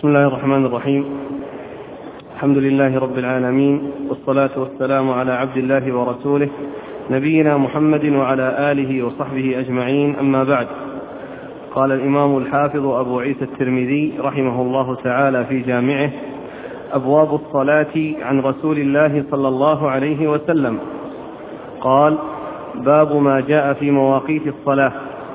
بسم الله الرحمن الرحيم. الحمد لله رب العالمين، والصلاة والسلام على عبد الله ورسوله نبينا محمد وعلى آله وصحبه أجمعين، أما بعد. قال الإمام الحافظ أبو عيسى الترمذي رحمه الله تعالى في جامعه: أبواب الصلاة عن رسول الله صلى الله عليه وسلم. قال: باب ما جاء في مواقيت الصلاة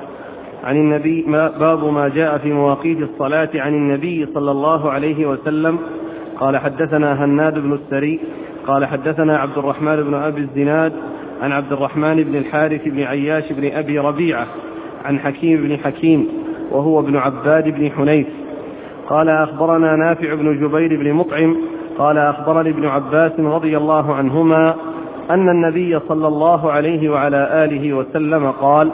عن النبي باب ما جاء في مواقيت الصلاة عن النبي صلى الله عليه وسلم. قال: حدثنا هناد بن السري قال: حدثنا عبد الرحمن بن أبي الزناد عن عبد الرحمن بن الحارث بن عياش بن أبي ربيعة عن حكيم بن حكيم وهو ابن عباد بن حنيف قال: أخبرنا نافع بن جبير بن مطعم قال: أخبرني ابن عباس رضي الله عنهما أن النبي صلى الله عليه وعلى آله وسلم قال: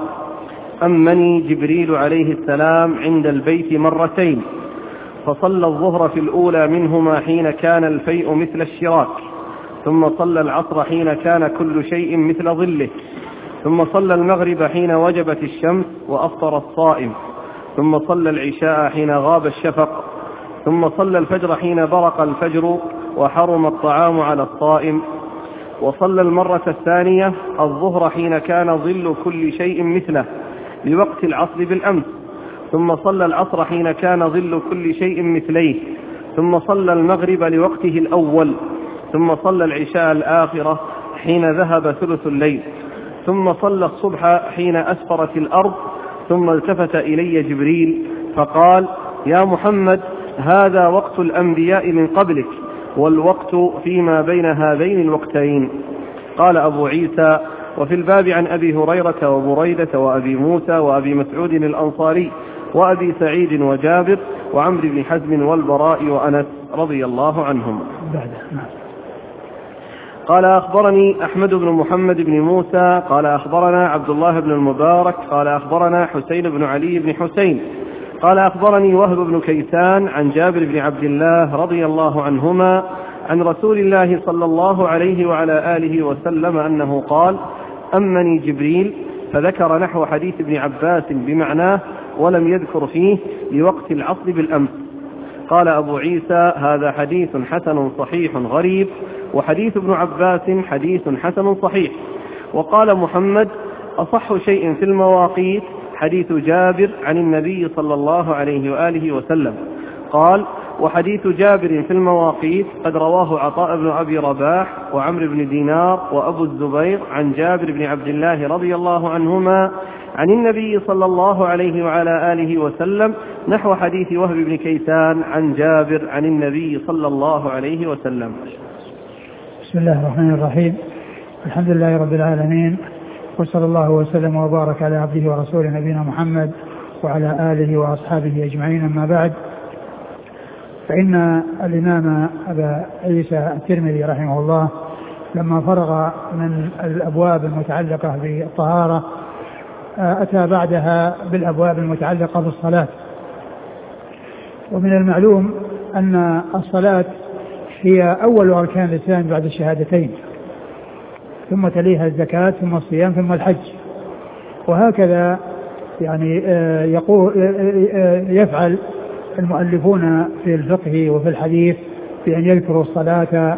أمني جبريل عليه السلام عند البيت مرتين، فصلى الظهر في الأولى منهما حين كان الفيء مثل الشراك، ثم صلى العصر حين كان كل شيء مثل ظله، ثم صلى المغرب حين وجبت الشمس وأفطر الصائم، ثم صلى العشاء حين غاب الشفق، ثم صلى الفجر حين برق الفجر وحرم الطعام على الصائم، وصلى المرة الثانية الظهر حين كان ظل كل شيء مثله لوقت العصر بالأمس، ثم صلى العصر حين كان ظل كل شيء مثليه، ثم صلى المغرب لوقته الأول، ثم صلى العشاء الآخرة حين ذهب ثلث الليل، ثم صلى الصبح حين أسفرت الأرض، ثم التفت إلي جبريل فقال: يا محمد، هذا وقت الأنبياء من قبلك، والوقت فيما بين هذين الوقتين. قال أبو عيسى: وفي الباب عن أبي هريرة وبريدة وأبي موسى وأبي مسعود الأنصاري وأبي سعيد وجابر وعمر بن حزم والبراء وأنس رضي الله عنهم. قال: أخبرني أحمد بن محمد بن موسى قال: أخبرنا عبد الله بن المبارك قال: أخبرنا حسين بن علي بن حسين قال: أخبرني وهب بن كيسان عن جابر بن عبد الله رضي الله عنهما عن رسول الله صلى الله عليه وعلى آله وسلم أنه قال: أمني جبريل، فذكر نحو حديث ابن عباس بمعناه ولم يذكر فيه لوقت العصر بالأمس. قال أبو عيسى: هذا حديث حسن صحيح غريب، وحديث ابن عباس حديث حسن صحيح. وقال محمد: أصح شيء في المواقيت حديث جابر عن النبي صلى الله عليه وآله وسلم. قال: وحديث جابر في المواقيت قد رواه عطاء بن أبي رباح وعمر بن دينار وأبو الزبير عن جابر بن عبد الله رضي الله عنهما عن النبي صلى الله عليه وعلى آله وسلم نحو حديث وهب بن كيسان عن جابر عن النبي صلى الله عليه وسلم. بسم الله الرحمن الرحيم. الحمد لله رب العالمين، وصلى الله وسلم وبارك على عبده ورسوله نبينا محمد وعلى آله وأصحابه أجمعين، أما بعد. فإن الإمام أبا عيسى الترمذي رحمه الله لما فرغ من الأبواب المتعلقة بالطهارة أتى بعدها بالأبواب المتعلقة بالصلاة. ومن المعلوم أن الصلاة هي أول أركان الإسلام بعد الشهادتين، ثم تليها الزكاة، ثم الصيام، ثم الحج، وهكذا يعني يفعل المؤلفون في الفقه وفي الحديث بأن يذكروا الصلاة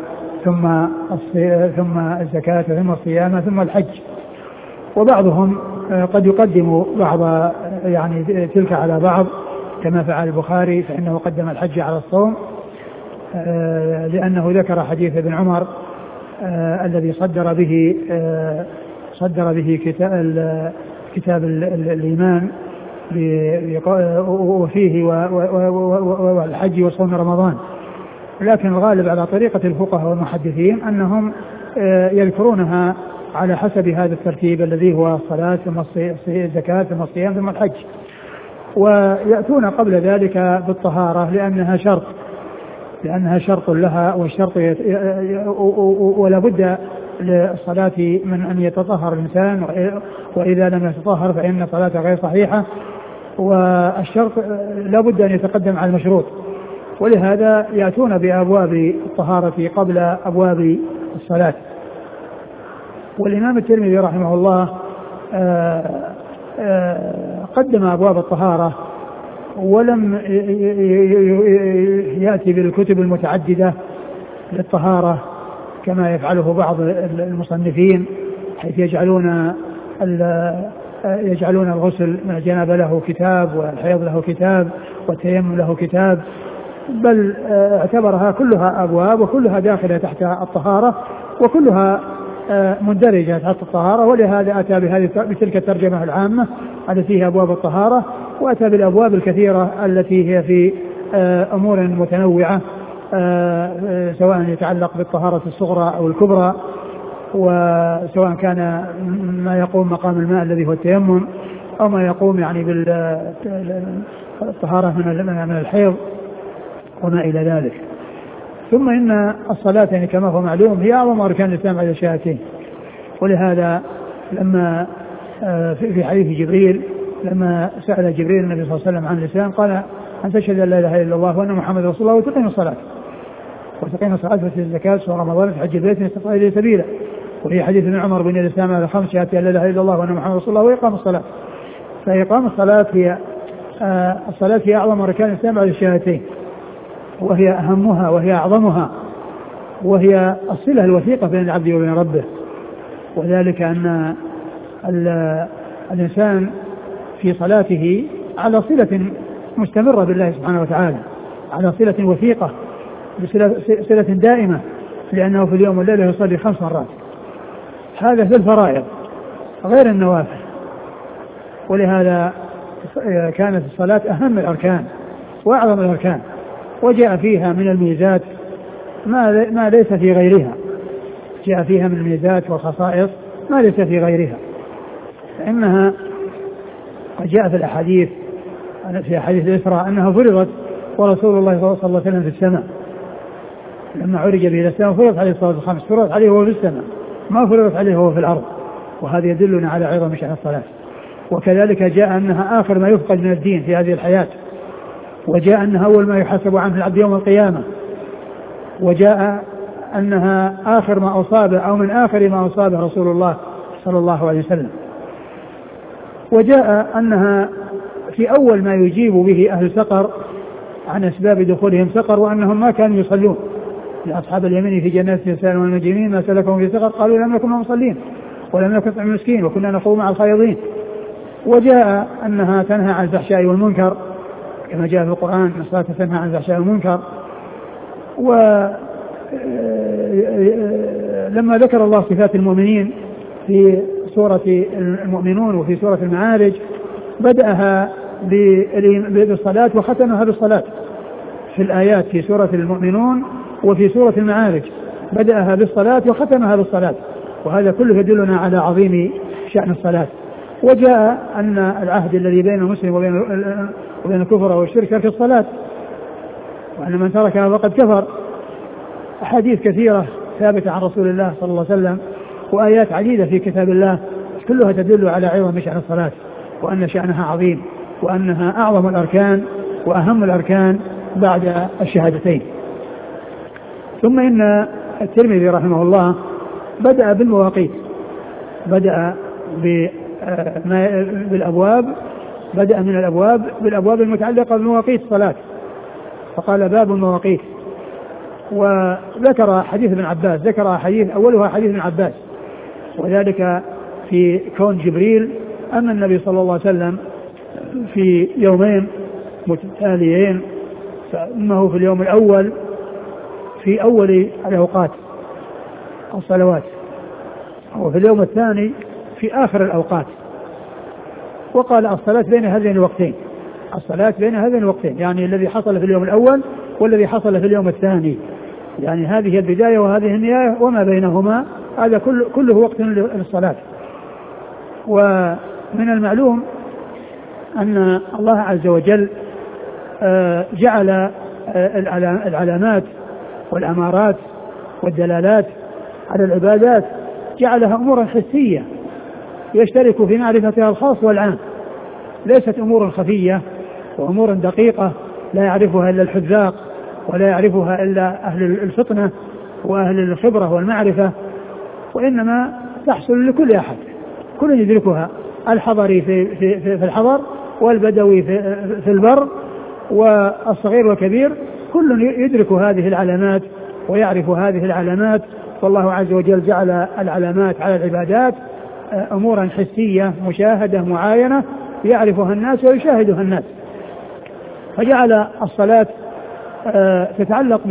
ثم الزكاة ثم الصيام ثم الحج. وبعضهم قد يقدم بعض يعني تلك على بعض، كما فعل البخاري فإنه قدم الحج على الصوم، لأنه ذكر حديث ابن عمر الذي صدر به كتاب الإيمان وفيه والحج وصوم رمضان. لكن الغالب على طريقة الفقهاء والمحدثين أنهم يذكرونها على حسب هذا الترتيب الذي هو الصلاة ثم الزكاة ثم الصيام ثم الحج، ويأتون قبل ذلك بالطهارة لأنها شرط لها، والشرط ولا بد للصلاة من أن يتطهر الإنسان، وإذا لم يتطهر فإن صلاة غير صحيحة، والشرط لا بد أن يتقدم على المشروط، ولهذا يأتون بأبواب الطهارة قبل أبواب الصلاة. والإمام الترمذي رحمه الله قدم أبواب الطهارة ولم يأتي بالكتب المتعددة للطهارة كما يفعله بعض المصنفين، حيث يجعلون الغسل من الجنابة له كتاب، والحيض له كتاب، والتيمم له كتاب، بل اعتبرها كلها أبواب وكلها داخلة تحت الطهارة وكلها مندرجة تحت الطهارة. ولهذا أتى بتلك الترجمة العامة التي هي أبواب الطهارة، وأتى بالأبواب الكثيرة التي هي في أمور متنوعة، سواء يتعلق بالطهارة الصغرى أو الكبرى، وسواء كان ما يقوم مقام الماء الذي هو التيمم، أو ما يقوم يعني بالطهارة من الحيض وما إلى ذلك. ثم إن الصلاة يعني كما هو معلوم هي أعظم أركان الإسلام على الشهادتين. ولهذا لما في حديث جبريل لما سأل جبريل النبي صلى الله عليه وسلم عن الإسلام قال أن تشهد أن لا إله إلا الله وأن محمد رسول الله وتقيم الصلاة وتؤتي الزكاة وتصوم رمضان وتحج البيت إن استطعت إليه سبيلا. وفي حديث ابن عمر بن الإسلام على 5 شهادة أن لا إله إلا الله وأن محمد رسول الله وإقام الصلاة. فإقام الصلاة هي أعظم أركان الإسلام على الشهادتين، وهي أهمها وهي أعظمها، وهي الصلة الوثيقة بين العبد وبين ربه. وذلك أن الإنسان في صلاته على صلة مستمرة بالله سبحانه وتعالى، على صلة وثيقة، صلة دائمة، لأنه في اليوم والليلة يصلي 5 مرات. هذا في الفرائض غير النوافل. ولهذا كانت الصلاة أهم الأركان وأعظم الأركان، وجاء فيها من الميزات ما ليس في غيرها، جاء فيها من الميزات والخصائص ما ليس في غيرها. فإنها جاء في الأحاديث في حديث الإسراء أنها فرضت ورسول الله صلى الله عليه وسلم في السماء، لما عرج به إلى السماء فرضت عليه الصلاة والخمس، فرضت عليه وهو في السماء، ما فرضت عليه وهو في الأرض. وهذا يدلنا على عظم شأن الصلاة. وكذلك جاء أنها آخر ما يفقد من الدين في هذه الحياة، وجاء أنها أول ما يحاسب عنه العبد يوم القيامة، وجاء أنها آخر ما أصاب أو من آخر ما أصاب رسول الله صلى الله عليه وسلم، وجاء أنها في أول ما يجيب به أهل سقر عن أسباب دخولهم سقر، وأنهم ما كانوا يصلون. لأصحاب اليمين في جنات النساء والمجرمين ما سلكهم في سقر قالوا لم نكن مصلين ولم نكن نطعم المسكين وكنا نخوض مع الخائضين. وجاء أنها تنهى عن الفحشاء والمنكر كما جاء في القرآن أن الصلاة تنهى عن الفحشاء والمنكر. ولما ذكر الله صفات المؤمنين في سورة المؤمنون وفي سورة المعارج بدأها بالصلاة وختمها بالصلاة في الآيات في سورة المؤمنون وفي سورة المعارج، بدأها بالصلاة وختمها بالصلاة، وهذا كله يدلنا على عظيم شأن الصلاة. وجاء أن العهد الذي بين المسلم وبين الكفر والشرك في الصلاة، وأن من تركها فقد كفر. أحاديث كثيرة ثابتة عن رسول الله صلى الله عليه وسلم وآيات عديدة في كتاب الله كلها تدل على عظم شأن الصلاة، وأن شأنها عظيم، وأنها أعظم الأركان وأهم الأركان بعد الشهادتين. ثم إن الترمذي رحمه الله بدأ بالمواقيت، بدأ بالأبواب، بدأ من الأبواب بالأبواب المتعلقة بمواقيت الصلاة، فقال باب المواقيت. وذكر حديث ابن عباس، ذكر حديث أولها حديث ابن عباس، وذلك في كون جبريل أن النبي صلى الله عليه وسلم في يومين متتاليين، فإنه في اليوم الأول في أول الأوقات الصلوات، وفي اليوم الثاني في آخر الأوقات. وقال الصلاة بين هذين الوقتين، الصلاة بين هذين الوقتين، يعني الذي حصل في اليوم الأول والذي حصل في اليوم الثاني، يعني هذه البداية وهذه النهاية وما بينهما، هذا كله وقت للصلاة. ومن المعلوم أن الله عز وجل جعل العلامات والأمارات والدلالات على العبادات جعلها أمورا حسية يشترك في معرفتها الخاص والعام، ليست أمور خفية وأمور دقيقة لا يعرفها إلا الحذاق ولا يعرفها إلا أهل الفطنة وأهل الخبرة والمعرفة، وإنما تحصل لكل أحد، كل يدركها، الحضري في الحضر والبدوي في البر والصغير والكبير كل يدرك هذه العلامات ويعرف هذه العلامات. والله عز وجل جعل العلامات على العبادات أمورا حسية مشاهدة معاينة يعرفها الناس ويشاهدها الناس، فجعل الصلاة تتعلق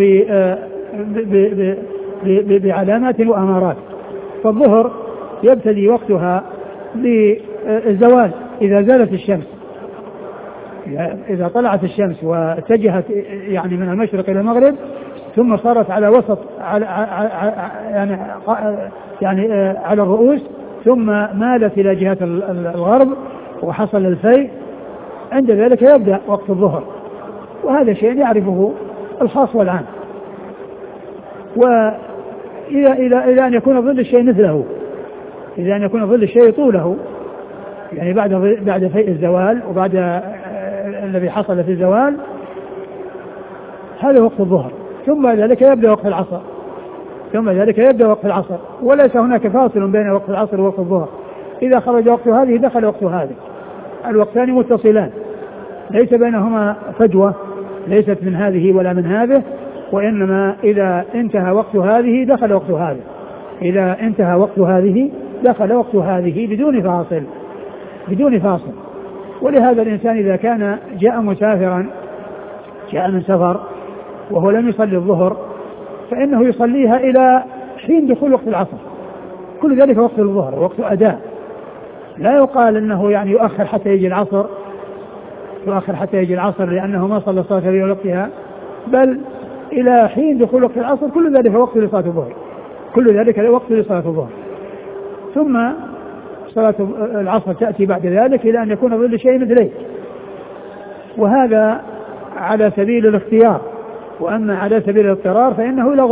بعلامات وأمارات. فالظهر يبتدي وقتها بالزوال إذا زالت الشمس، إذا طلعت الشمس واتجهت يعني من المشرق إلى المغرب ثم صارت على وسط يعني على الرؤوس ثم مالت إلى جهة الغرب وحصل الفيء، عند ذلك يبدأ وقت الظهر. وهذا شيء يعرفه الخاص والعام. وإلى أن يكون ظل الشيء مثله، إذا أن يكون ظل الشيء طوله، يعني بعد فيء الزوال وبعد الذي حصل في الزوال، هذا وقت الظهر. ثم ذلك يبدأ وقت العصر، وليس هناك فاصل بين وقت العصر ووقت الظهر. إذا خرج وقت هذه دخل وقت هذه، الوقتان متصلان ليس بينهما فجوة، ليست من هذه ولا من هذه، وإنما إذا انتهى وقت هذه دخل وقت هذه، إذا انتهى وقت هذه دخل وقت هذه بدون فاصل. ولهذا الإنسان إذا كان جاء مسافرا، جاء من سفر وهو لم يصلي الظهر، فإنه يصليها إلى حين دخول وقت العصر، كل ذلك وقت الظهر وقت أداء. لا يقال أنه يعني يؤخر حتى يجي العصر لأنه ما صلى الصلاة في وقتها، بل إلى حين دخول وقت العصر كل ذلك وقت لصلاة الظهر. ثم صلاة العصر تأتي بعد ذلك إلى أن يكون ظل شيء مثله، وهذا على سبيل الاختيار. وأما على سبيل الاضطرار فإنه إلى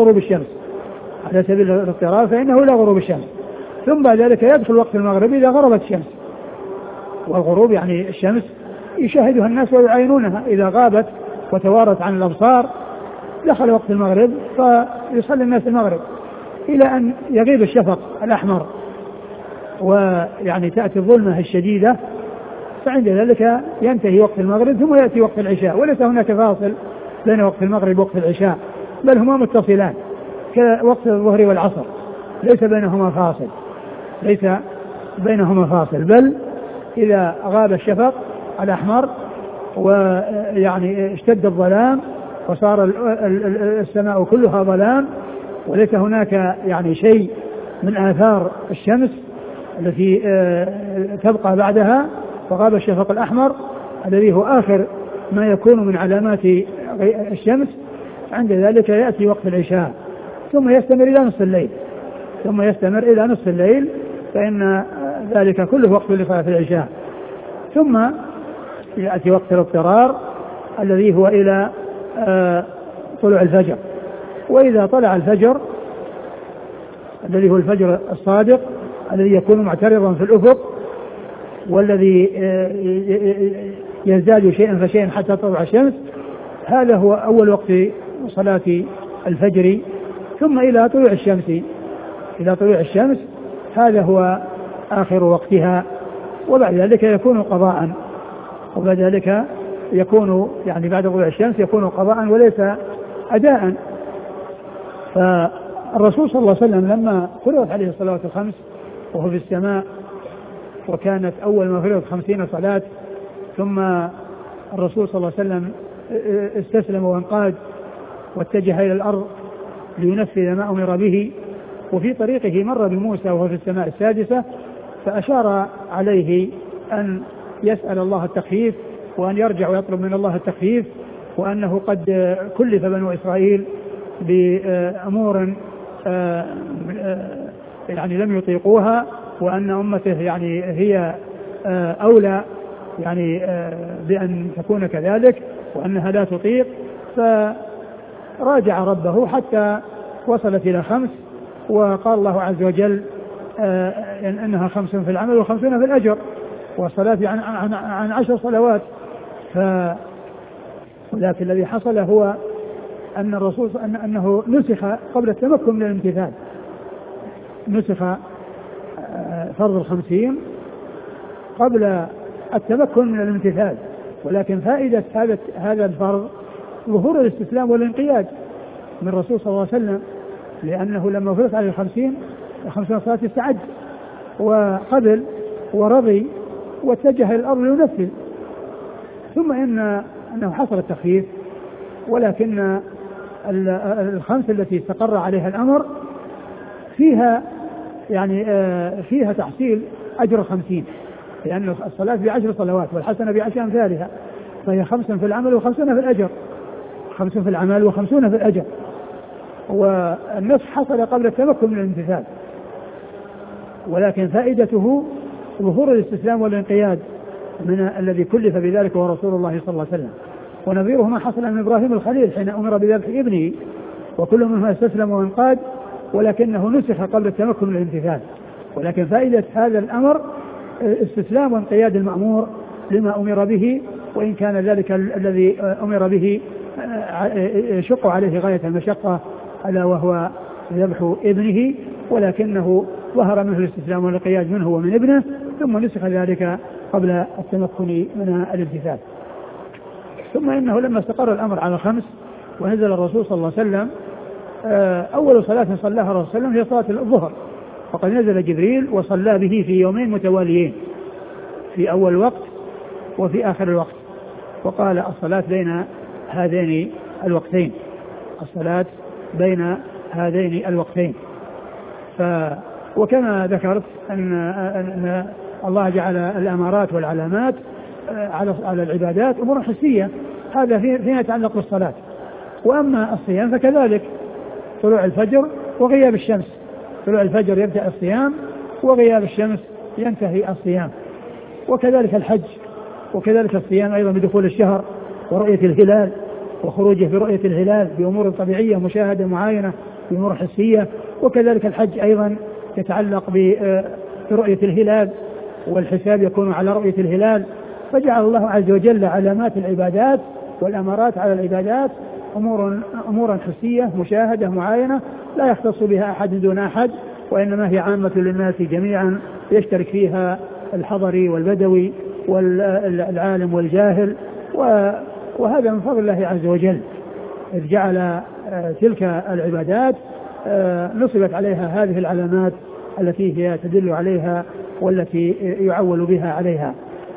غروب الشمس. ثم بعد ذلك يدخل وقت المغرب إذا غربت الشمس، والغروب يعني الشمس يشاهدها الناس ويعاينونها، إذا غابت وتوارت عن الأبصار دخل وقت المغرب فيصلي الناس المغرب إلى أن يغيب الشفق الأحمر ويعني تأتي الظلمة الشديدة، فعند ذلك ينتهي وقت المغرب ثم يأتي وقت العشاء. وليس هناك فاصل بين وقت المغرب ووقت العشاء، بل هما متصلان كوقت الظهر والعصر، ليس بينهما فاصل. بل إذا غاب الشفق الأحمر ويعني اشتد الظلام وصار السماء كلها ظلام وليس هناك يعني شيء من آثار الشمس التي تبقى بعدها، وغاب الشفق الأحمر الذي هو آخر ما يكون من علامات الشمس، عند ذلك يأتي وقت العشاء ثم يستمر إلى نصف الليل، فإن ذلك كله وقت لصلاة العشاء. ثم يأتي وقت الاضطرار الذي هو إلى طلوع الفجر. وإذا طلع الفجر الذي هو الفجر الصادق الذي يكون معترضا في الأفق والذي يزداد شيئا فشيئا حتى تطلع الشمس، هذا هو أول وقت صلاة الفجر. ثم إلى طلوع الشمس هذا هو آخر وقتها، وبعد ذلك يكون قضاء، يعني بعد طلوع الشمس يكون قضاء وليس أداء. فالرسول صلى الله عليه وسلم لما فرضت عليه الصلوات الخمس وهو في السماء، وكانت أول ما فرضت 50 صلاة، ثم الرسول صلى الله عليه وسلم استسلم وانقاد واتجه إلى الأرض لينفذ ما أمر به، وفي طريقه مر بموسى وهو في السماء السادسة، فأشار عليه أن يسأل الله التخفيف وأن يرجع ويطلب من الله التخفيف، وأنه قد كلف بنو إسرائيل بأمور يعني لم يطيقوها، وأن أمته يعني هي أولى يعني بأن تكون كذلك وأنها لا تطيق. فراجع ربه حتى وصلت إلى 5، وقال الله عز وجل إنها 5 في العمل و50 في الأجر، والصلاة عن 10 صلوات. ولكن الذي حصل هو أن الرسول أنه نسخ قبل التمكن من الامتثال، نسخ فرض 50 قبل التمكن من الامتثال. ولكن فائدة هذا الفرض ظهور الاستسلام والانقياد من الرسول صلى الله عليه وسلم، لأنه لما فرض عليه 50 صلاة استعد وقبل ورضي واتجه إلى الأرض لينفذ. ثم أنه حصل التخفيف، ولكن الخمس التي استقر عليها الأمر فيها يعني فيها تحصيل أجر 50، لأن الصلاة ب10 صلوات والحسنة ب10 أمثالها، فهي 5 في العمل و50 في الأجر، 5 في العمل و50 في الأجر. والنص حصل قبل التمكن من الامتثال، ولكن فائدته ظهور الاستسلام والانقياد من الذي كلف بذلك هو رسول الله صلى الله عليه وسلم. ونظيره ما حصل من إبراهيم الخليل حين أمر بذبح ابنه، وكل منهما استسلم وانقاد، ولكنه نسخ قبل التمكن من الامتثال. ولكن فائدة هذا الأمر استسلام وانقياد المأمور لما أمر به، وإن كان ذلك الذي أمر به يشق عليه غاية المشقة ألا وهو ذبح ابنه، ولكنه ظهر منه الاستسلام والانقياد منه ومن ابنه، ثم نسخ ذلك قبل التمكن من الامتثال. ثم إنه لما استقر الأمر على 5 ونزل الرسول صلى الله عليه وسلم، أول صلاة صلاها الرسول صلى الله عليه وسلم هي صلاة الظهر، وقد نزل جبريل وصلى به في يومين متواليين، في أول وقت وفي آخر الوقت، وقال الصلاة بين هذين الوقتين، الصلاة بين هذين الوقتين. وكما ذكرت أن الله جعل الأمارات والعلامات على العبادات أمور حسية، هذا فيما يتعلق بالصلاة. وأما الصيام فكذلك، طلوع الفجر وغياب الشمس، طلوع الفجر يبدأ الصيام وغياب الشمس ينتهي الصيام. وكذلك الحج، وكذلك الصيام أيضا بدخول الشهر ورؤية الهلال وخروجه برؤية الهلال بأمور طبيعية مشاهدة معاينة بأمور حسية. وكذلك الحج أيضا يتعلق برؤية الهلال، والحساب يكون على رؤية الهلال. فجعل الله عز وجل علامات العبادات والأمارات على العبادات أمورا حسية مشاهدة معاينة لا يختص بها أحد دون أحد، وإنما هي عامة للناس جميعا، يشترك فيها الحضري والبدوي والعالم والجاهل. وهذا من فضل الله عز وجل، إذ جعل تلك العبادات نصبت عليها هذه العلامات التي هي تدل عليها والتي يعول بها عليها.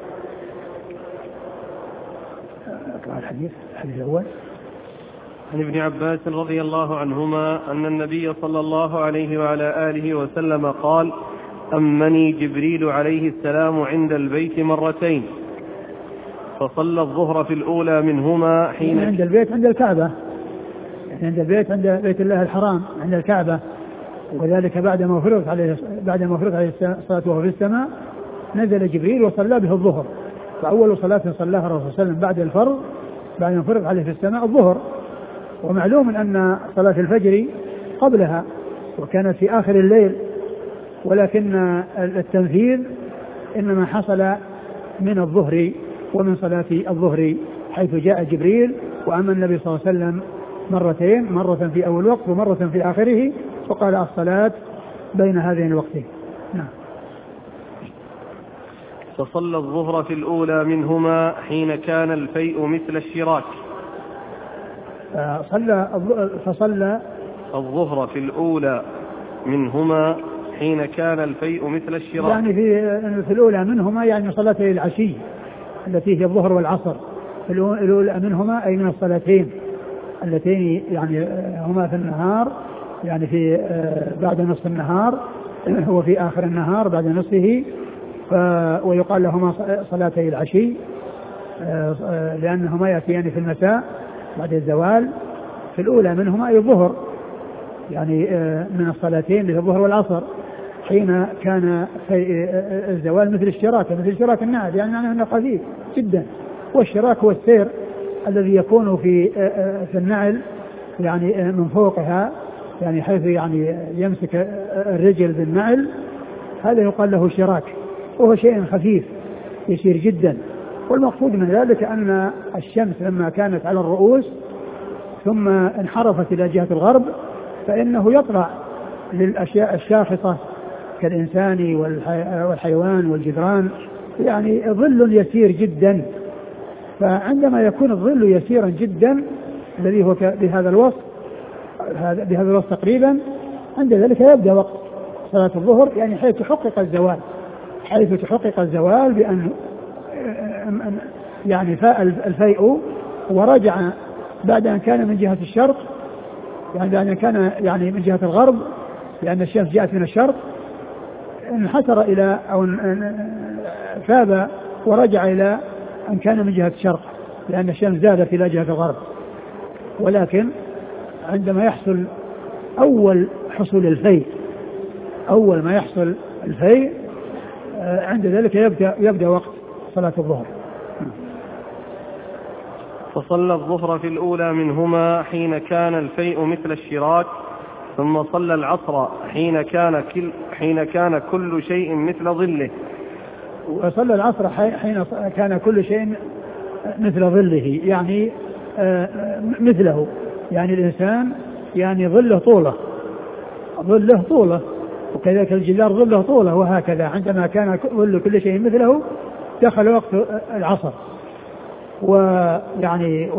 الحديث الأول عن ابن عباس رضي الله عنهما أن النبي صلى الله عليه وعلى آله وسلم قال: أمني جبريل عليه السلام عند البيت مرتين، فصلى الظهر في الأولى منهما حين عند البيت عند الكعبة، عند البيت عند بيت الله الحرام عند الكعبة، وذلك بعد ما فرض عليه الصلاة وهو في السماء نزل جبريل وصلى به الظهر. فأول صلاة صلاها الرسول صلى الله عليه وسلم بعد الفرض بعد ما فرض عليه في السماء الظهر. ومعلوم أن صلاة الفجر قبلها وكانت في آخر الليل، ولكن التنفيذ إنما حصل من الظهر ومن صلاة الظهر، حيث جاء جبريل وأما النبي صلى الله عليه وسلم مرتين، مرة في أول وقت ومرة في آخره، وقال الصلاة بين هذين الوقتين. نعم. فصلى الظهر في الأولى منهما حين كان الفيء مثل الشراك. فصلى الظهر في الأولى منهما حين كان الفيء مثل الشراك، يعني في الأولى منهما يعني صلاتي العشي التي هي الظهر والعصر، الأولى منهما أي من الصلاتين اللتين يعني هما في النهار، يعني في بعد نصف النهار وفي آخر النهار بعد نصفه، ويقال لهما صلاتي العشي لأنهما يأتيان في المساء بعد الزوال. في الأولى منهما أي الظهر، يعني من الصلاتين اللي هي الظهر والعصر، حين كان الزوال مثل اشتراك النعل، يعني معناه أنه خفيف جدا. والشراك هو السير الذي يكون في النعل يعني من فوقها، يعني حيث يعني يمسك الرجل بالنعل، هذا يقال له شراك، وهو شيء خفيف يسير جدا. والمقصود من ذلك أن الشمس لما كانت على الرؤوس ثم انحرفت إلى جهة الغرب، فإنه يطلع للأشياء الشاخصة كالإنسان والحيوان والجدران، يعني ظل يسير جدا. فعندما يكون الظل يسيرا جدا الذي هو بهذا الوصف تقريبا، عند ذلك يبدأ وقت صلاة الظهر، يعني حيث تحقق الزوال بأن يعني فاء الفيء ورجع بعد أن كان من جهة الشرق، يعني بعد أن كان يعني من جهة الغرب لأن الشمس جاءت من الشرق، انحسر إلى أو فاب ورجع إلى أن كان من جهة الشرق لأن الشمس زادت إلى جهة الغرب. ولكن عندما يحصل أول حصول الفيء، أول ما يحصل الفيء عند ذلك يبدأ وقت صلاة الظهر. فصلى الظهر في الأولى منهما حين كان الفيء مثل الشراك، ثم صلى العصر حين كان كل شيء مثل ظله. وصلى العصر حين كان كل شيء مثل ظله، يعني مثله، يعني الإنسان يعني ظله طوله، وكذلك الجدار ظله طوله، وهكذا عندما كان ظل كل شيء مثله دخل وقت العصر. ويعني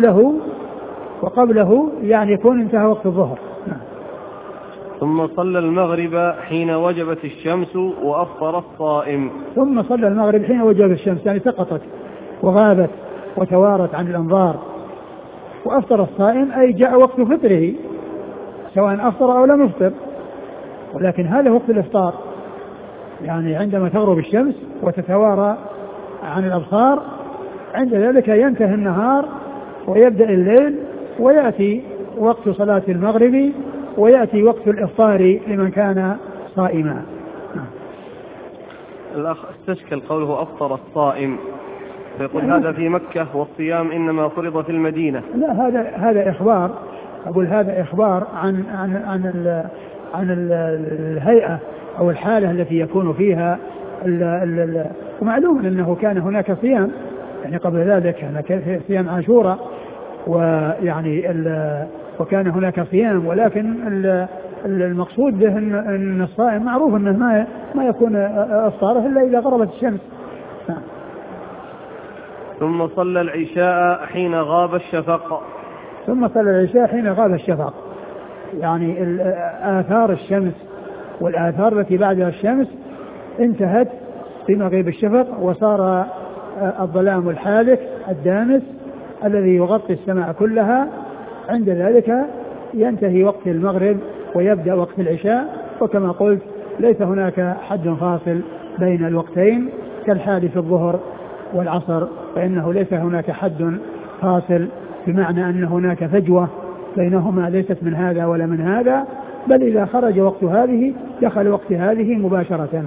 وقبله يعني يكون انتهى وقت الظهر. ثم صلى المغرب حين وجبت الشمس وأفطر الصائم. ثم صلى المغرب حين وجبت الشمس، يعني سقطت وغابت وتوارت عن الأنظار. وأفطر الصائم أي جاء وقت فطره سواء أفطر أو لم يفطر، ولكن هذا وقت الإفطار، يعني عندما تغرب الشمس وتتوارى عن الأبصار، عند ذلك ينتهي النهار ويبدأ الليل، ويأتي وقت صلاة المغرب، ويأتي وقت الإفطار لمن كان صائما. الأخ استشكل قوله أفطر الصائم، فيقول هذا في مكة والصيام إنما فرض في المدينة. لا، هذا إخبار، أقول هذا إخبار عن الهيئة أو الحالة التي يكون فيها ومعلوم أنه كان هناك صيام، يعني قبل ذلك كان صيام عاشوراء، ويعني وكان هناك صيام، ولكن المقصود به أن الصائم معروف أنه ما يكون أفطاره إلا إذا غربت الشمس. ثم صلى العشاء حين غاب الشفق. ثم صلى العشاء حين غاب الشفق، يعني آثار الشمس والآثار التي بعدها الشمس انتهت في مغيب الشفق، وصار الظلام الحالك الدامس الذي يغطي السماء كلها. عند ذلك ينتهي وقت المغرب ويبدأ وقت العشاء، وكما قلت ليس هناك حد فاصل بين الوقتين كالحال في الظهر والعصر، فإنه ليس هناك حد فاصل بمعنى أن هناك فجوة بينهما ليست من هذا ولا من هذا، بل إذا خرج وقت هذه دخل وقت هذه مباشرة.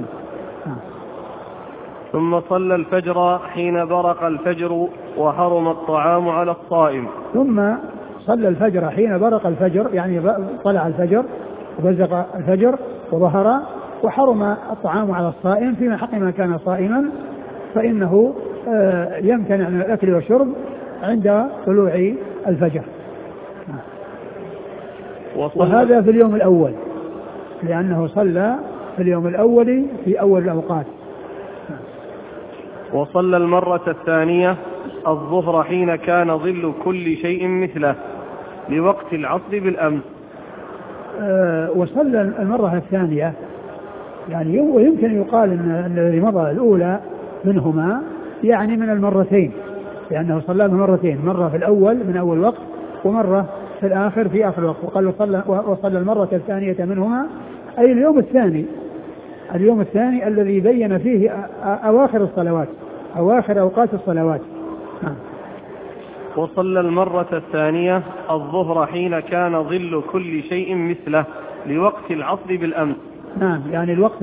ثم صلى الفجر حين برق الفجر وحرم الطعام على الصائم. ثم صلى الفجر حين برق الفجر، يعني طلع الفجر وبزق الفجر وظهر، وحرم الطعام على الصائم في حق من كان صائما، فإنه يمتنع من الأكل والشرب عند طلوع الفجر. وهذا في اليوم الأول، لأنه صلى في اليوم الأول في أول الأوقات. وصلى المرة الثانية الظهر حين كان ظل كل شيء مثله لوقت العصر بالأمس. وصلى المرة الثانية، يعني ويمكن يقال أن الذي مضى الأولى منهما يعني من المرتين، لأنه صلى مرتين، مرة في الأول من أول وقت، ومرة في الآخر في آخر وقت. وقال وصلى المرة الثانية منهما أي اليوم الثاني الذي بين فيه أواخر الصلوات، أواخر أوقات الصلوات. وصلى المرة الثانية الظهر حين كان ظل كل شيء مثله لوقت العصر بالأمس. نعم، يعني الوقت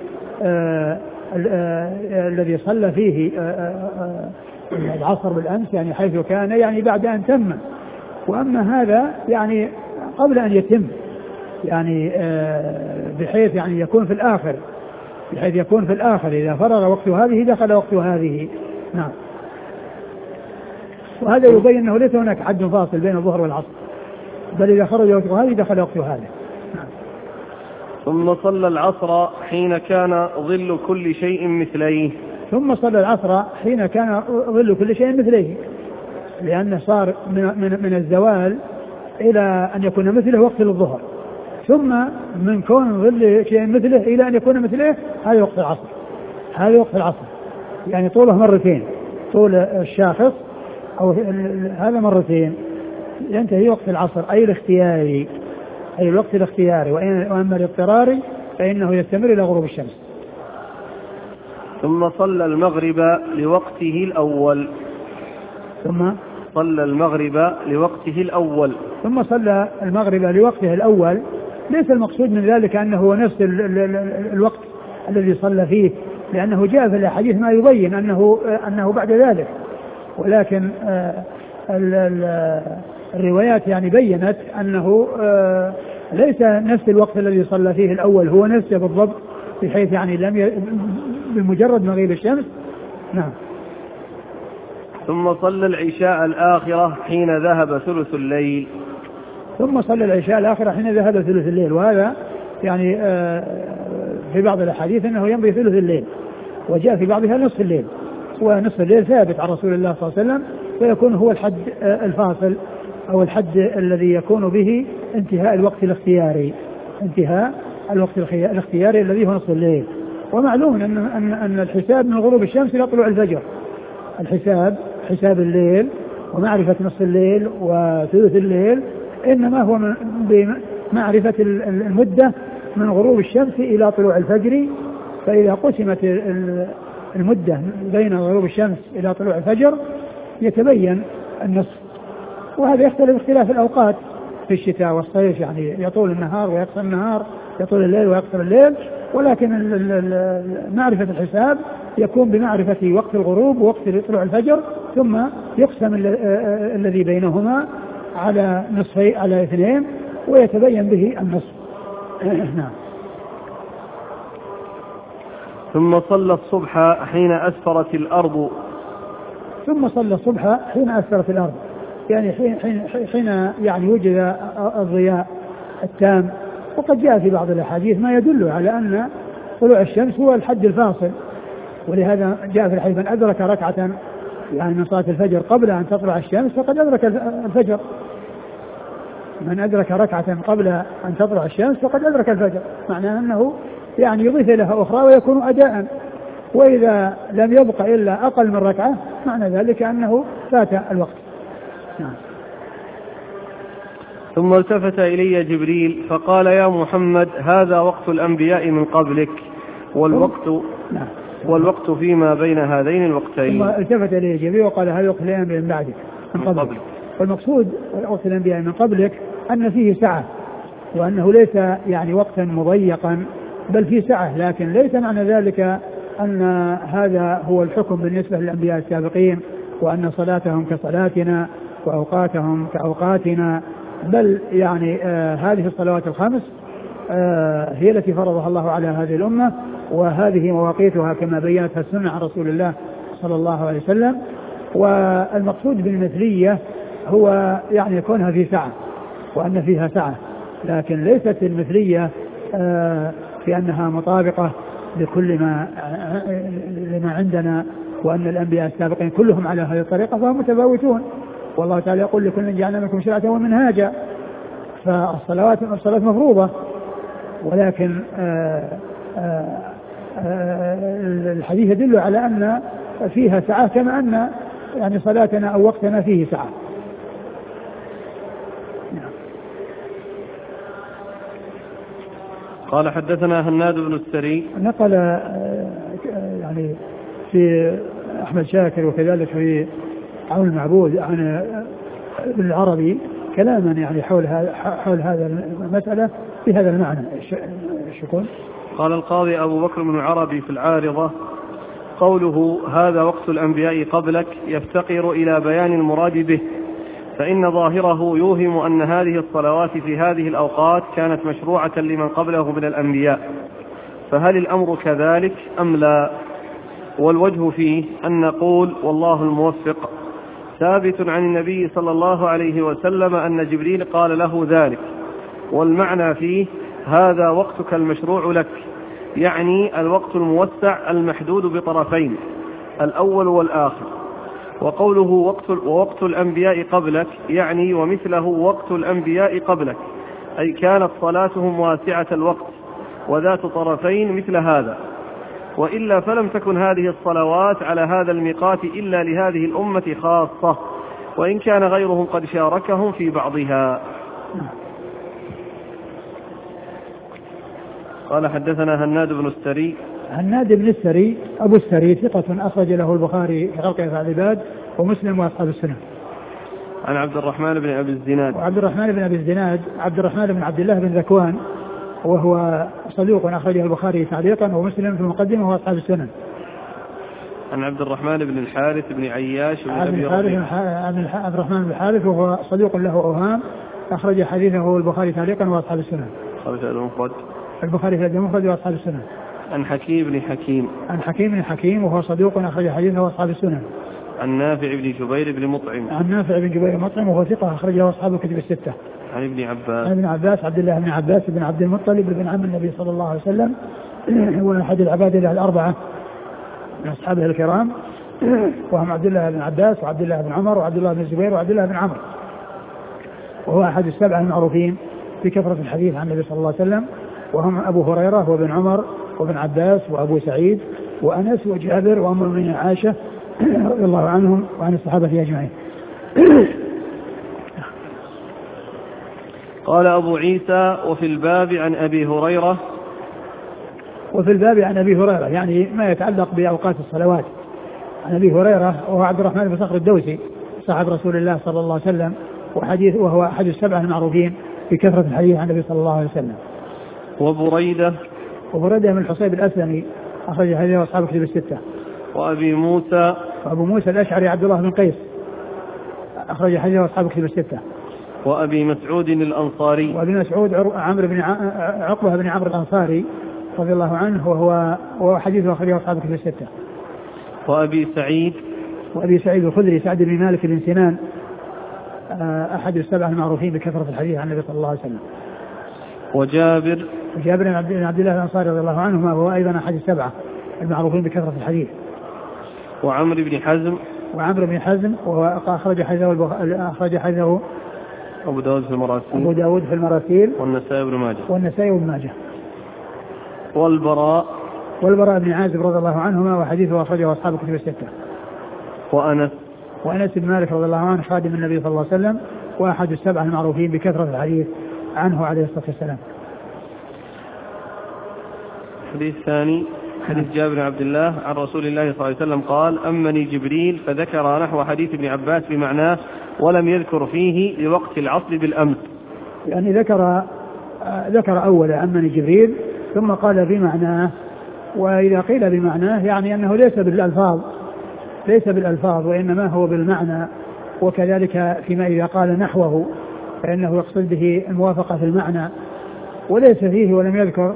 الذي صلى فيه العصر بالأمس، يعني حيث كان يعني بعد أن تم. وأما هذا يعني قبل أن يتم، يعني بحيث يعني يكون في الآخر، بحيث يكون في الآخر إذا فرغ وقت هذه دخل وقت هذه. نعم. وهذا يبين أنه ليس هناك حد فاصل بين الظهر والعصر، بل إذا خرج وقت هذه دخل وقت هذا. نعم. ثم صلى العصر حين كان ظل كل شيء مثليه. ثم صلى العصر حين كان ظل كل شيء مثليه، لأنه صار من الزوال إلى أن يكون مثله وقت الظهر، ثم من كون ظل شيء مثله إلى أن يكون مثله، هذا وقت العصر. هذا وقت العصر يعني طوله مرتين، طول الشاخص أو هذا مرتين، ينتهي وقت العصر أي الاختياري، أي الوقت الاختياري. وأما الاضطراري فإنه يستمر إلى غروب الشمس. ثم صلى المغرب لوقته الأول. ثم صلى المغرب لوقته الأول. ثم صلى المغرب لوقته الأول. ليس المقصود من ذلك أنه هو نفس الوقت الذي صلى فيه، لأنه جاء في الحديث ما يبين أنه بعد ذلك، ولكن الروايات يعني بينت أنه ليس نفس الوقت الذي صلى فيه الأول هو نفسه بالضبط، بحيث يعني بمجرد مغيب الشمس. نعم. ثم صلى العشاء الآخرة حين ذهب ثلث الليل. ثم صلى العشاء الآخرة حين ذهب ثلث الليل، وهذا يعني في بعض الأحاديث أنه يمضي ثلث الليل، وجاء في بعضها نصف الليل، ونصف الليل ثابت عن رسول الله صلى الله عليه وسلم، ويكون هو الحد الفاصل أو الحد الذي يكون به انتهاء الوقت الاختياري، انتهاء الوقت الاختياري الذي هو نصف الليل. ومعلوم أن الحساب من غروب الشمس إلى طلوع الفجر، الحساب حساب الليل ومعرفة نصف الليل وثلث الليل إنما هو بمعرفة المدة من غروب الشمس إلى طلوع الفجر. فإذا قسمت المدة بين غروب الشمس إلى طلوع الفجر يتبين النصف. وهذا يختلف اختلاف الأوقات في الشتاء والصيف، يعني يطول النهار ويقصر النهار، يطول الليل ويقصر الليل، ولكن معرفة الحساب يكون بمعرفة وقت الغروب ووقت طلوع الفجر، ثم يقسم الذي بينهما على نصفين على اثنين ويتبين به النصف. نعم. ثم صلى الصبح حين أسفرت الأرض. ثم صلى الصبح حين أسفرت الأرض، يعني حين يعني وجد الضياء التام. وقد جاء في بعض الأحاديث ما يدل على أن طلوع الشمس هو الحد الفاصل، ولهذا جاء في الحديث من أدرك ركعة يعني من صلاة الفجر قبل أن تطلع الشمس فقد أدرك الفجر. من أدرك ركعة قبل أن تطلع الشمس فقد أدرك الفجر، معناه أنه يعني يضيف لها أخرى ويكون أداء. وإذا لم يبق إلا أقل من ركعة معنى ذلك أنه فات الوقت. نعم. ثم التفت إلي جبريل فقال يا محمد هذا وقت الأنبياء من قبلك والوقت فيما بين هذين الوقتين. ثم التفت إلي جبريل وقال هذا وقت الأنبياء من بعدك من قبلك. والمقصود وقت الأنبياء من قبلك أن فيه سعة، وأنه ليس يعني وقتا مضيقا بل فيه سعة، لكن ليس معنى ذلك أن هذا هو الحكم بالنسبة للأنبياء السابقين وأن صلاتهم كصلاتنا وأوقاتهم كأوقاتنا، بل يعني هذه الصلوات الخمس هي التي فرضها الله على هذه الأمة، وهذه مواقيتها كما بينتها السنة عن رسول الله صلى الله عليه وسلم. والمقصود بالمثلية هو يعني كونها في سعة وأن فيها سعة، لكن ليست المثلية في أنها مطابقة لكل لما عندنا، وأن الأنبياء السابقين كلهم على هذه الطريقة فهم متفاوتون. والله تعالى يقول لكل جعلنا منكم شرعة ومنهاجا، فالصلاة مفروضة، ولكن الحديث يدل على أن فيها سعة كما أن يعني صلاتنا أو وقتنا فيه سعة. قال حدثنا هناد بن السري. نقل يعني في أحمد شاكر وكذلك في عون المعبود عن ابن العربي كلاما يعني حول هذا المسألة بهذا المعنى. شكون؟ قال القاضي أبو بكر بن العربي في العارضة قوله هذا وقت الأنبياء قبلك يفتقر إلى بيان المراد به، فإن ظاهره يوهم أن هذه الصلوات في هذه الأوقات كانت مشروعة لمن قبله من الأنبياء، فهل الأمر كذلك أم لا؟ والوجه فيه أن نقول والله الموفق ثابت عن النبي صلى الله عليه وسلم أن جبريل قال له ذلك، والمعنى فيه هذا وقتك المشروع لك، يعني الوقت الموسع المحدود بطرفين الأول والآخر، وقوله ووقت الأنبياء قبلك يعني ومثله وقت الأنبياء قبلك، أي كانت صلاتهم واسعة الوقت وذات طرفين مثل هذا، وإلا فلم تكن هذه الصلوات على هذا الميقات إلا لهذه الأمة خاصة، وإن كان غيرهم قد شاركهم في بعضها. قال حدثنا هناد بن السري. هناد بن السري أبو السري ثقة أخرج له البخاري في خلق أفعال العباد ومسلم وأصحاب السنن. عن عبد الرحمن بن أبي الزناد. وعبد الرحمن بن أبي الزناد عبد الرحمن بن عبد الله بن ذكوان، وهو صدوق أخرجه البخاري تعليقا ومسلم في المقدمة وأصحاب السنن. عن عبد الرحمن بن الحارث بن عياش بن أبي ربيعة. عبد الرحمن بن الحارث وهو صدوق له أوهام، أخرج حديثه البخاري تعليقا وأصحاب السنن. البخاري في المفرد وأصحاب السنن. عن حكيم بن حكيم. عن حكيم بن حكيم وهو صدوق أخرج حديثه وأصحاب السنن. عن نافع بن جبير بن مطعم. عن نافع بن جبير بن مطعم وهو ثقة أخرجه أصحاب الكتب الستة. عن ابن عباس. عن ابن عباس عبد الله بن عباس بن عبد المطلب بن عم النبي صلى الله عليه وسلم، هو أحد العبادلة الأربعة من أصحابه الكرام، وهم عبد الله بن عباس وعبد الله بن عمر وعبد الله بن الزبير وعبد الله بن عمرو، وهو أحد السبعة المعروفين بكثرة الحديث عن النبي صلى الله عليه وسلم، وهم أبو هريرة وابن عمر وابن عباس وأبو سعيد وأنس وجابر وأم المؤمنين عائشة رضي الله عنهم وعن الصحابة أجمعين. قال أبو عيسى وفي الباب عن أبي هريرة. وفي الباب عن أبي هريرة يعني ما يتعلق بأوقات الصلوات. عن أبي هريرة وهو عبد الرحمن بن صخر الدوسي صاحب رسول الله صلى الله عليه وسلم وهو أحد السبعة المعروفين بكثرة الحديث عن النبي صلى الله عليه وسلم. وبريدة. وبريدة من الحصيب الأسلمي أخرج حديثه أصحاب الكتب الستة. وأبي موسى. وأبو موسى الأشعري عبد الله بن قيس أخرج حديثه أصحاب الكتب الستة. وأبي مسعود الأنصاري. وأبي مسعود عقبة بن عمرو الأنصاري رضي الله عنه وهو حديثه أخرجه أصحاب الكتب الستة. وأبي سعيد. وأبي سعيد الخدري سعد بن مالك بن سنان أحد السبعة المعروفين بكثرة الحديث عن النبي صلى الله عليه وسلم. وجابر بن عبد الله الأنصاري رضي الله عنهما وهو أيضا أحد السبعة المعروفين بكثرة الحديث. وعمرو بن حزم وهو أخرج حديثه أبو داود في المراسيل والنسائي بن ماجه. والبراء بن عازب رضي الله عنهما وحديثه أخرجه أصحاب الكتب الستة. وأنس بن مالك رضي الله عنه خادم النبي صلى الله عليه وسلم وأحد السبعة المعروفين بكثرة الحديث عنه عليه الصلاة والسلام. الحديث الثاني حديث جابر بن عبد الله عن رسول الله صلى الله عليه وسلم قال أمني جبريل فذكر نحو حديث ابن عباس بمعناه ولم يذكر فيه لوقت العصر بالأمس. يعني ذكر أولا أمني جبريل ثم قال بمعناه، وإذا قيل بمعناه يعني أنه ليس بالألفاظ وإنما هو بالمعنى، وكذلك فيما إذا قال نحوه فإنه يقصد به الموافقة في المعنى، وليس فيه ولم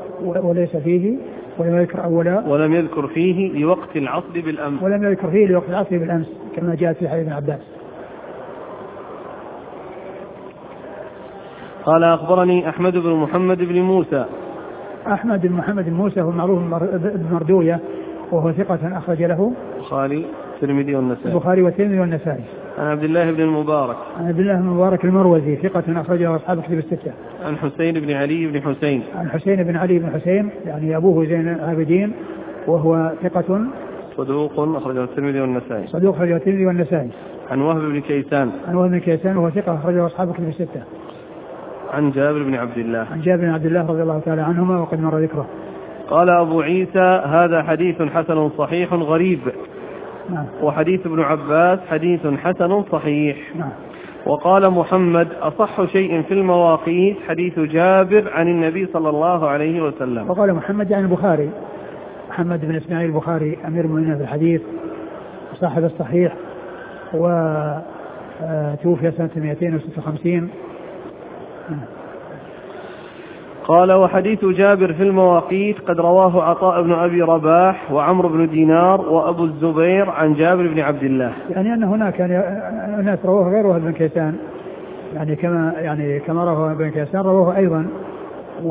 يذكر أولا ولم يذكر فيه لوقت العصر بالأمس كما جاء في حديث ابن عباس. قال أخبرني أحمد بن محمد بن موسى. أحمد بن محمد بن موسى هو معروف بمردوية وهو ثقة أخرج له البخاري والترمذي والنسائي. عن عبد الله بن المبارك المروزي ثقة أخرجه أصحاب الكتب الستة. عن حسين بن علي بن حسين يعني أبوه زين العابدين وهو ثقة صدوق أخرجه الترمذي والنسائي. عن وهب بن كيسان وهو ثقة أخرجه أصحاب الكتب الستة. عن جابر بن عبد الله رضي الله تعالى عنهما وقد مر ذكره. قال أبو عيسى هذا حديث حسن صحيح غريب. وحديث ابن عباس حديث حسن صحيح. وقال محمد أصح شيء في المواقيت حديث جابر عن النبي صلى الله عليه وسلم. وقال محمد عن البخاري محمد بن إسماعيل البخاري أمير المؤمنين في الحديث صاحب الصحيح وتوفي سنة 256. قال وحديث جابر في المواقيت قد رواه عطاء بن أبي رباح وعمرو بن دينار وأبو الزبير عن جابر بن عبد الله. يعني أن هناك ناس رواه غير وهب بن كيسان كما رواه ابن كيسان رواه أيضا.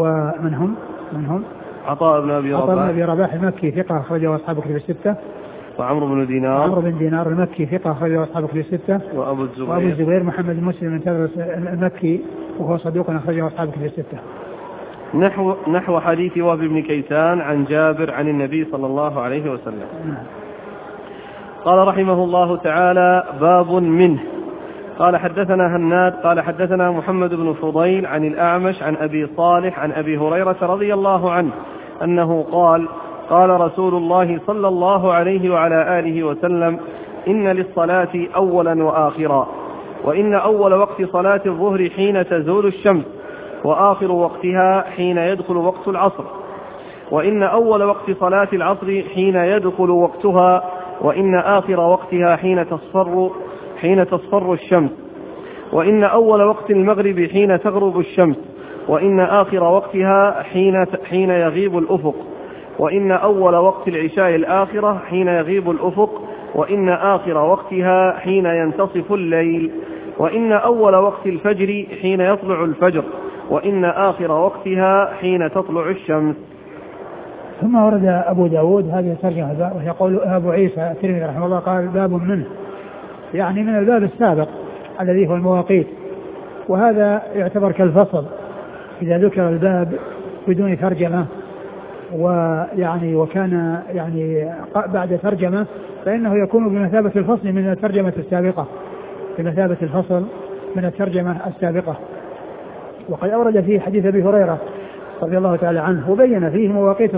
ومنهم عطاء بن أبي رباح المكي ثقة أخرجه أصحاب الكتب الستة. وعمرو بن دينار. عمرو بن دينار المكي ثقة أخرجه أصحاب الكتب الستة. وأبو الزبير محمد بن مسلم المكي وهو صدوق أخرجه أصحاب الكتب الستة. نحو حديث وهب بن كيسان عن جابر عن النبي صلى الله عليه وسلم. قال رحمه الله تعالى: باب منه. قال حدثنا هناد قال حدثنا محمد بن فضيل عن الأعمش عن أبي صالح عن أبي هريرة رضي الله عنه أنه قال: قال رسول الله صلى الله عليه وعلى آله وسلم: إن للصلاة أولا وآخرا، وإن أول وقت صلاة الظهر حين تزول الشمس، وآخر وقتها حين يدخل وقت العصر، وإن أول وقت صلاة العصر حين يدخل وقتها، وإن آخر وقتها حين تصفر الشمس، وإن أول وقت المغرب حين تغرب الشمس، وإن آخر وقتها حين يغيب الأفق، وإن أول وقت العشاء الآخرة حين يغيب الأفق، وإن آخر وقتها حين ينتصف الليل، وإن أول وقت الفجر حين يطلع الفجر، وإن آخر وقتها حين تطلع الشمس. ثم ورد أبو داود هذه الترجمة ويقول أبو عيسى الترمذي رحمه الله قال: باب منه، يعني من الباب السابق الذي هو المواقيت، وهذا يعتبر كالفصل إذا ذكر الباب بدون ترجمة، ويعني وكان يعني بعد ترجمة فإنه يكون بمثابة الفصل من الترجمة السابقة، بمثابة الفصل من الترجمة السابقة. وقد أورد فيه حديث أبي هريرة رضي الله تعالى عنه وبين فيه مواقيت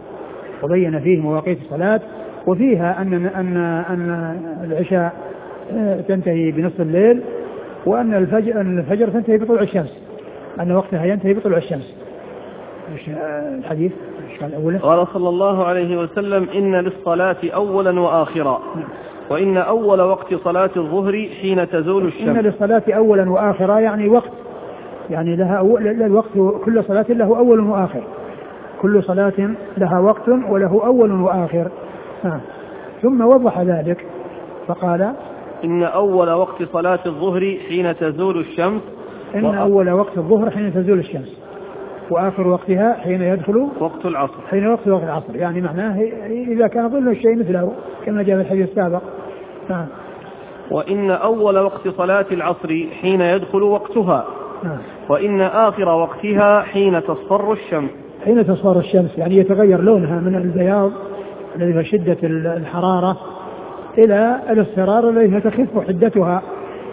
الصلاة، وفيها أن العشاء تنتهي بنصف الليل، وأن الفجر تنتهي بطلوع الشمس، أن وقتها ينتهي بطلوع الشمس. الحديث الأول قال صلى الله عليه وسلم: إن للصلاة أولا وآخرا، وإن أول وقت صلاة الظهر حين تزول الشمس. إن للصلاة أولا وآخرا يعني وقت، يعني لها الوقت، كل صلاة له أول وآخر، كل صلاة لها وقت وله أول وآخر. ثم وضح ذلك فقال: إن أول وقت صلاة الظهر حين تزول الشمس. إن أول وقت الظهر حين تزول الشمس، وآخر وقتها حين يدخل وقت العصر. وقت العصر، يعني معناه إذا كان ظل الشيء مثله كما جاء في الحديث السابق. وإن أول وقت صلاة العصر حين يدخل وقتها. وإن آخر وقتها حين تصفر الشمس. يعني يتغير لونها من البياض الذي هو شدة الحرارة إلى الاصفرار الذي تخف حدتها.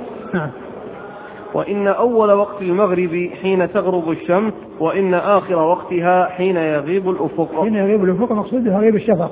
وإن أول وقت المغرب حين تغرب الشمس، وإن آخر وقتها حين يغيب الأفق. مقصودها غيب الشفق.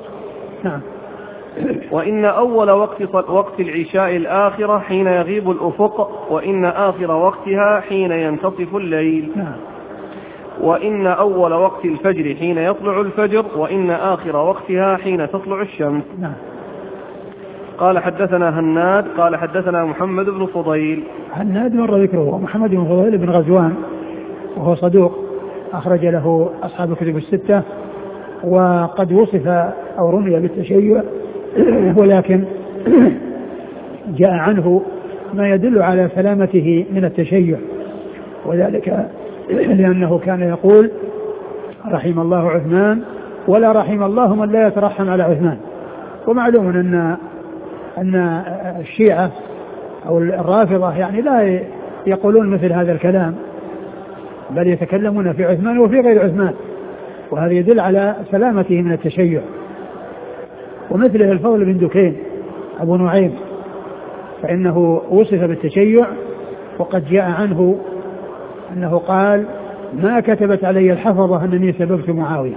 وإن أول وقت العشاء الآخرة حين يغيب الأفق، وإن آخر وقتها حين ينتصف الليل. وإن أول وقت الفجر حين يطلع الفجر، وإن آخر وقتها حين تطلع الشمس. قال حدثنا هناد قال حدثنا محمد بن فضيل. هناد مر ذكره، محمد بن فضيل بن غزوان وهو صدوق أخرج له أصحاب الكتب الستة، وقد وصف أو رمي بالتشيع، ولكن جاء عنه ما يدل على سلامته من التشيع، وذلك لأنه كان يقول: رحم الله عثمان ولا رحم الله من لا يترحم على عثمان. ومعلوم أن الشيعة أو الرافضة يعني لا يقولون مثل هذا الكلام، بل يتكلمون في عثمان وفي غير عثمان، وهذا يدل على سلامته من التشيع. ومثله الفضل بن دكين أبو نعيم، فإنه وصف بالتشيع، وقد جاء عنه أنه قال: ما كتبت علي الحفظة أنني سببت معاوية،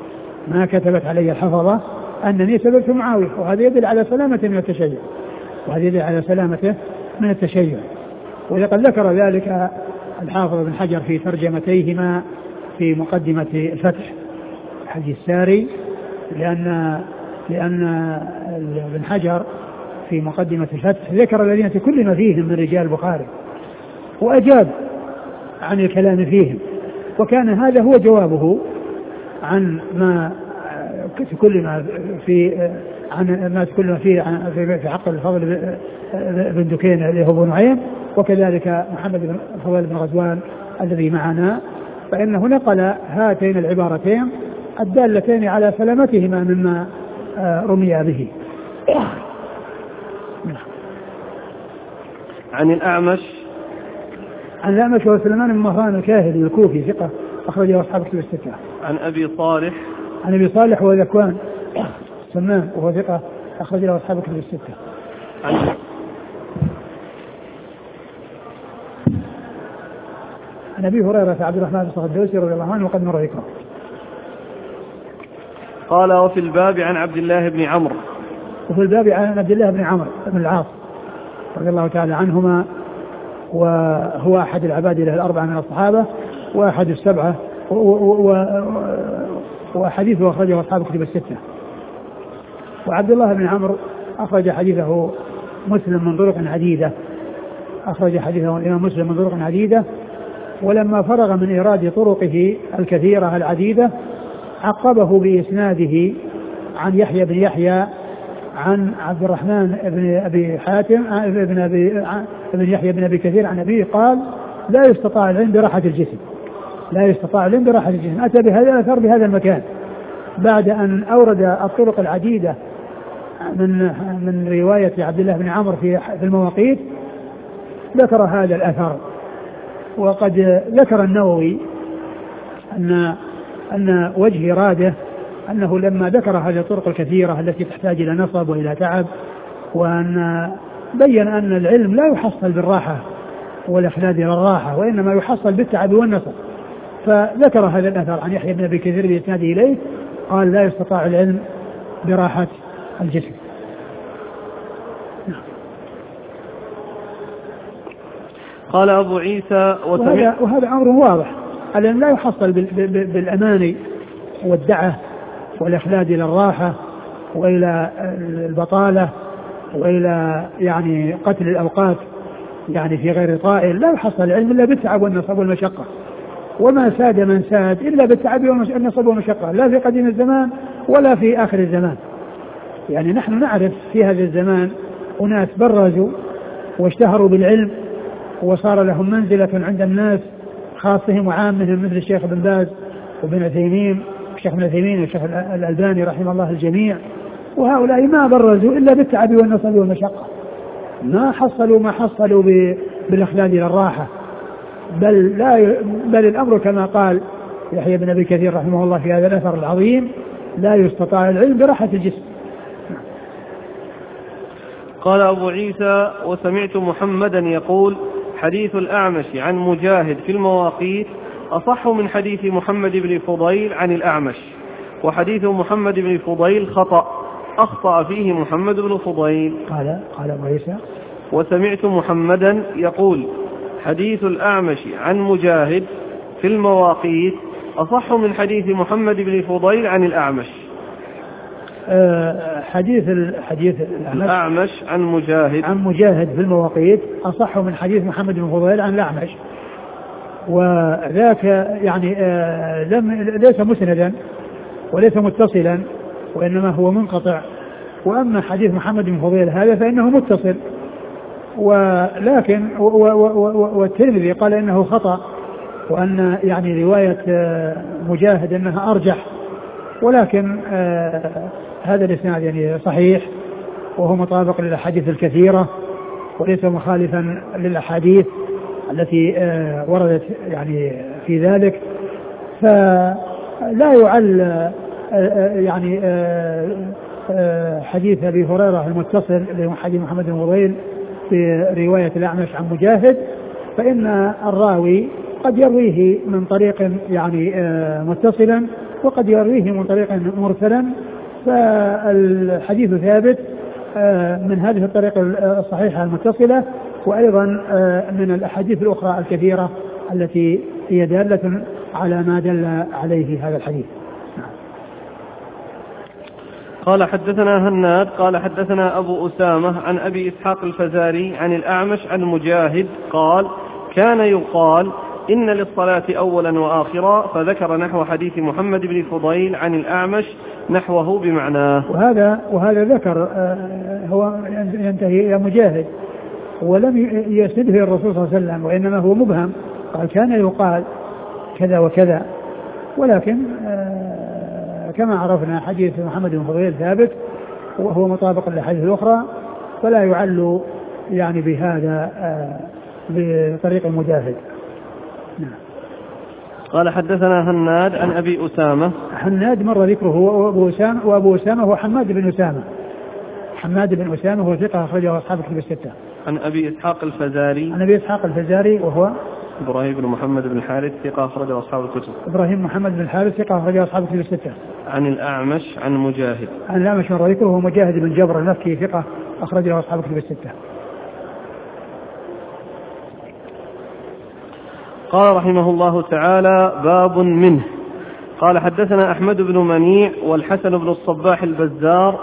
وهذا يدل على سلامته من التشيع، ولقد ذكر ذلك الحافظ بن حجر في ترجمتيهما في مقدمة الفتح حديث الساري، لأن ابن حجر في مقدمة الفتح ذكر الذين تكلم فيهم من رجال البخاري وأجاب عن الكلام فيهم، وكان هذا هو جوابه عن ما تكلم فيه في حق الفضل بن دكين اللي هو ابو نعيم، وكذلك محمد بن فضيل بن غزوان الذي معنا، فإنه نقل هاتين العبارتين الدالتين على سلامتهما مما رمي به. عن الأعمش هو سليمان بن مهران الكاهلي الكوفي ثقة أخرجه أصحاب كتب الستة. عن أبي صالح وهو ذكوان سمان وهو ثقة أخرجه أصحاب كتب الستة. عن أبي هريرة عبد الرحمن بن صخر الدوسي رضي الله عنه وقد مر ذكره. قال وفي الباب عن عبد الله بن عمرو. وفي الباب عن عبد الله بن عمرو بن العاص رضي الله تعالى عنهما، وهو أحد العبادلة الأربعة من الصحابة وأحد السبعة، وحديثه أخرجه أصحاب كتب الستة. وعبد الله بن عمرو أخرج حديثه مسلم من طرق عديدة، أخرج حديثه الإمام مسلم من طرق عديدة، ولما فرغ من إيراد طرقه الكثيرة العديدة عقبه بإسناده عن يحيى بن يحيى عن عبد الرحمن بن أبي حاتم بن يحيى بن أبي كثير عن أبيه قال لا يستطاع العلم براحة الجسم. أتى بهذا الأثر بهذا المكان بعد أن أورد الطرق العديدة من رواية عبد الله بن عمرو في المواقيت، ذكر هذا الأثر. وقد ذكر النووي أن وجه إراده أنه لما ذكر هذه الطرق الكثيرة التي تحتاج إلى نصب وإلى تعب، وأن بين أن العلم لا يحصل بالراحة والإخلاد إلى الراحة، وإنما يحصل بالتعب والنصب، فذكر هذا الأثر عن يحيى بن أبي كثير بإسناده إليه قال لا يستطاع العلم براحة الجسم. قال أبو عيسى وهذا أمر واضح، العلم لا يحصل بالأماني والدعة والإخلاد إلى الراحة وإلى البطالة وإلى يعني قتل الأوقات يعني في غير طائل. لا يحصل العلم إلا بالتعب والنصب والمشقة، وما ساد من ساد إلا بالتعب والنصب والمشقة، لا في قديم الزمان ولا في آخر الزمان. يعني نحن نعرف في هذا الزمان أناس برزوا واشتهروا بالعلم وصار لهم منزلة عند الناس خاصهم وعامهم، مثل الشيخ بن باز وابن عثيمين والشيخ ابن عثيمين والشيخ الألباني رحمه الله الجميع، وهؤلاء ما برزوا إلا بالتعب والنصب والمشقة، ما حصلوا بالإخلاد إلى الراحة، بل الأمر كما قال يحيى بن أبي كثير رحمه الله في هذا الأثر العظيم لا يستطاع العلم براحة الجسم. قال أبو عيسى وسمعت محمدا يقول حديث الأعمش عن مجاهد في المواقيت أصح من حديث محمد بن فضيل عن الأعمش، وحديث محمد بن فضيل خطأ أخطأ فيه محمد بن فضيل. قال أبو عيسى وسمعت محمدا يقول حديث الأعمش عن مجاهد في المواقيت أصح من حديث محمد بن فضيل عن الأعمش. حديث الأعمش عن مجاهد في المواقيت أصح من حديث محمد بن فضيل عن الأعمش، وذاك يعني ليس مسندا وليس متصلا وإنما هو منقطع، وأما حديث محمد بن فضيل هذا فإنه متصل، ولكن والترمذي قال إنه خطأ، وأن يعني رواية مجاهد أنها أرجح، ولكن هذا الإسناد يعني صحيح وهو مطابق للأحاديث الكثيرة وليس مخالفا للأحاديث التي وردت يعني في ذلك، فلا يعل يعني حديث أبي هريرة المتصل لحديث محمد بن فضيل في رواية الأعمش عن مجاهد، فإن الراوي قد يرويه من طريق يعني متصلا وقد يرويه من طريق مرسلا، فالحديث ثابت من هذه الطريقة الصحيحة المتصلة، وأيضا من الأحاديث الأخرى الكثيرة التي هي دالة على ما دل عليه هذا الحديث. قال حدثنا هناد قال حدثنا أبو أسامة عن أبي إسحاق الفزاري عن الأعمش عن مجاهد قال كان يقال إن للصلاة أولا وآخرا، فذكر نحو حديث محمد بن فضيل عن الأعمش نحوه بمعناه. وهذا ذكر هو ينتهي إلى مجاهد ولم يسنده الرسول صلى الله عليه وسلم، وإنما هو مبهم، قال كان يقال كذا وكذا، ولكن كما عرفنا حديث محمد بن فضيل ثابت وهو مطابق للأحاديث الأخرى، فلا يعل يعني بهذا بطريق مجاهد. نعم. قال حدثنا هناد عن أبي أسامة. هناد مر ذكره، وأبو أسامة هو حماد بن أسامة. حماد بن أسامة هو ثقة أخرجه أصحاب الكتب الستة. عن أبي إسحاق الفزاري. عن أبي إسحاق الفزاري وهو إبراهيم بن محمد بن الحارث ثقة أخرجه أصحاب الكتب. إبراهيم محمد بن الحارث ثقة أخرجه أصحاب الكتب الستة. عن الأعمش عن مجاهد. عن الأعمش مر ذكره هو مجاهد بن جبر المكي ثقة أخرجه أصحاب الكتب الستة. قال رحمه الله تعالى: باب منه. قال حدثنا أحمد بن منيع والحسن بن الصباح البزار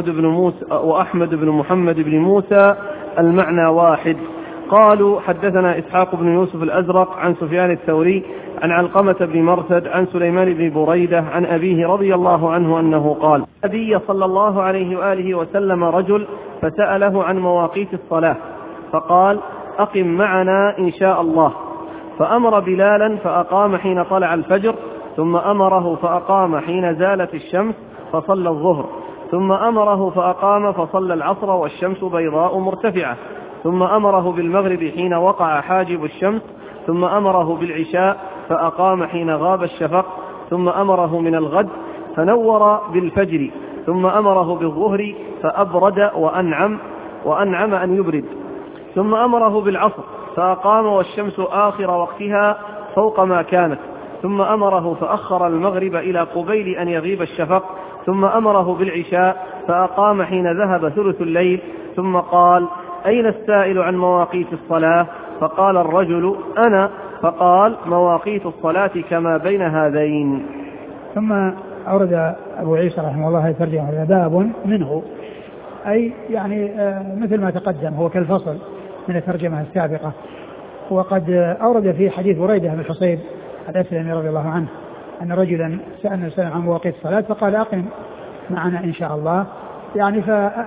وأحمد بن محمد بن موسى المعنى واحد. قالوا حدثنا إسحاق بن يوسف الأزرق عن سفيان الثوري عن علقمة بن مرثد عن سليمان بن بريدة عن أبيه رضي الله عنه أنه قال: النبي صلى الله عليه وآله وسلم رجل فسأله عن مواقيت الصلاة فقال: أقم معنا إن شاء الله. فأمر بلالا فأقام حين طلع الفجر، ثم أمره فأقام حين زالت الشمس فصلى الظهر، ثم أمره فأقام فصلى العصر والشمس بيضاء مرتفعة، ثم أمره بالمغرب حين وقع حاجب الشمس، ثم أمره بالعشاء فأقام حين غاب الشفق، ثم أمره من الغد فنور بالفجر، ثم أمره بالظهر فأبرد وأنعم أن يبرد، ثم أمره بالعصر فأقام والشمس آخر وقتها فوق ما كانت، ثم أمره فأخر المغرب إلى قبيل أن يغيب الشفق، ثم أمره بالعشاء فأقام حين ذهب ثلث الليل، ثم قال: أين السائل عن مواقيت الصلاة؟ فقال الرجل: أنا. فقال: مواقيت الصلاة كما بين هذين. ثم أورد أبو عيسى رحمه الله يترجم باب منه، أي يعني مثل ما تقدم هو كالفصل من الترجمة السابقة. وقد أورد في حديث بريدة بن الحصيب الأسلمي رضي الله عنه أن رجلا سألنا عن مواقيت الصلاة فقال: أقم معنا إن شاء الله، يعني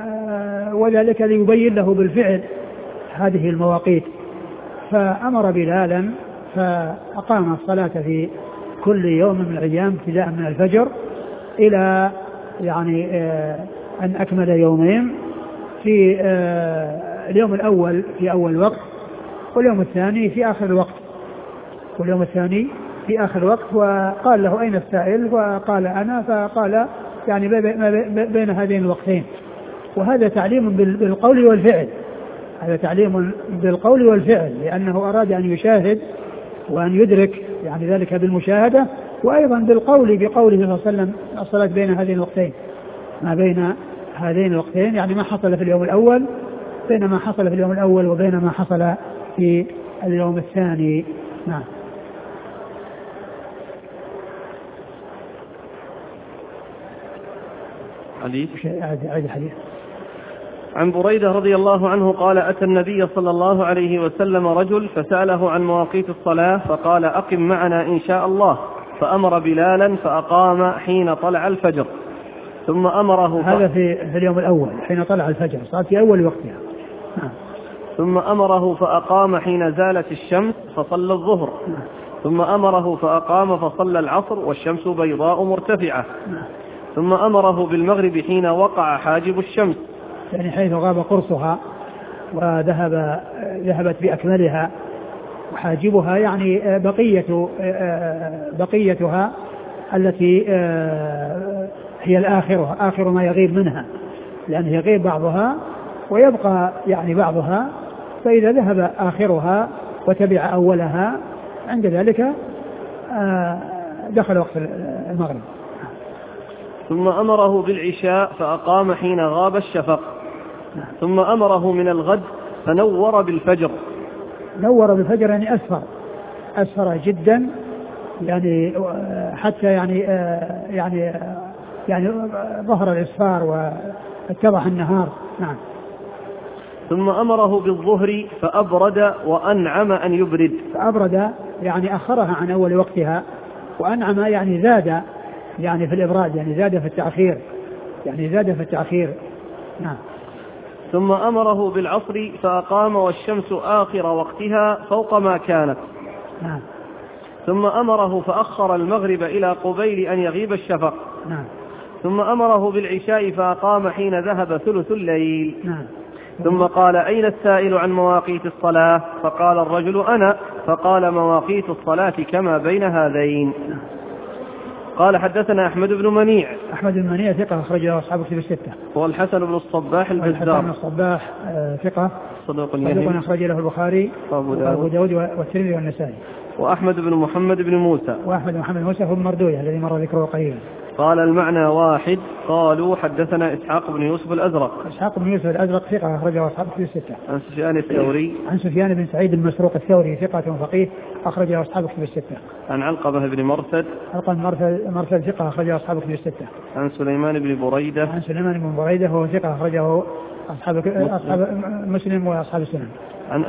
وذلك ليبين له بالفعل هذه المواقيت. فأمر بلالا فأقام الصلاة في كل يوم من الأيام ابتداء من الفجر إلى يعني أن أكمل يومين، في اليوم الأول في أول وقت، واليوم الثاني في آخر وقت. وقال له: أين السائل؟ وقال: أنا. فقال: يعني بين هذين الوقتين. وهذا تعليم بالقول والفعل، لأنه أراد أن يشاهد وأن يدرك يعني ذلك بالمشاهدة، وأيضا بالقول بقوله صلى الله عليه وسلم: الصلاة بين هذين الوقتين، ما بين هذين الوقتين يعني ما حصل في اليوم الأول بين ما حصل في اليوم الأول وبين ما حصل في اليوم الثاني. نعم. حديث الحديث عن بريدة رضي الله عنه قال: أتى النبي صلى الله عليه وسلم رجل فسأله عن مواقيت الصلاة فقال: أقم معنا إن شاء الله. فأمر بلالا فأقام حين طلع الفجر، ثم أمره هذا في اليوم الأول حين طلع الفجر، صار في أول وقتها. ثم أمره فأقام حين زالت الشمس فصلى الظهر، ثم أمره فأقام فصلى العصر والشمس بيضاء مرتفعة، ثم أمره بالمغرب حين وقع حاجب الشمس، يعني حيث غاب قرصها ذهبت بأكملها، وحاجبها يعني بقيتها التي هي الآخرة، آخر ما يغيب منها، لأن يغيب بعضها ويبقى يعني بعضها، فإذا ذهب آخرها وتبع أولها عند ذلك دخل وقت المغرب. ثم أمره بالعشاء فأقام حين غاب الشفق، ثم أمره من الغد فنور بالفجر. نور بالفجر يعني أسفر جدا، يعني حتى يعني ظهر الإسفار واتضح النهار. نعم. ثم أمره بالظهر فأبرد وأنعم أن يبرد. فأبرد يعني أخرها عن أول وقتها، وأنعم يعني زاد يعني في الإبراد، يعني زاد في التأخير. نعم. ثم أمره بالعصر فأقام والشمس آخر وقتها فوق ما كانت. نعم. ثم أمره فأخر المغرب إلى قبيل أن يغيب الشفق. نعم. ثم أمره بالعشاء فأقام حين ذهب ثلث الليل. نعم. ثم قال: أين السائل عن مواقيت الصلاة؟ فقال الرجل: أنا. فقال: مواقيت الصلاة كما بين هذين. قال: حدثنا أحمد بن منيع. أحمد بن منيع ثقة أخرجه أصحاب كتب الستة. والحسن بن الصباح البزار. الحسن بن الصباح ثقة صدوق أخرج له البخاري وأبو داود والترمذي والنسائي. وأحمد بن محمد بن موسى. وأحمد بن محمد موسى هو المردوية الذي مر ذكره قليلا. قال: المعنى واحد. قالوا: حدثنا إسحاق بن يوسف الأزرق. إسحاق بن يوسف الأزرق ثقة أخرجه أصحاب كتب الستة. عن سفيان الثوري. عن سفيان بن سعيد المسروق الثوري ثقة فقيه أخرجه أصحاب كتب الستة. عن علقمة بن مرثد. مرثد ثقة أخرجه أصحاب كتب الستة. عن سليمان بن بريدة. عن سليمان بن بريدة وهو ثقة أخرجه أصحاب مسلم وأصحاب السنن. عن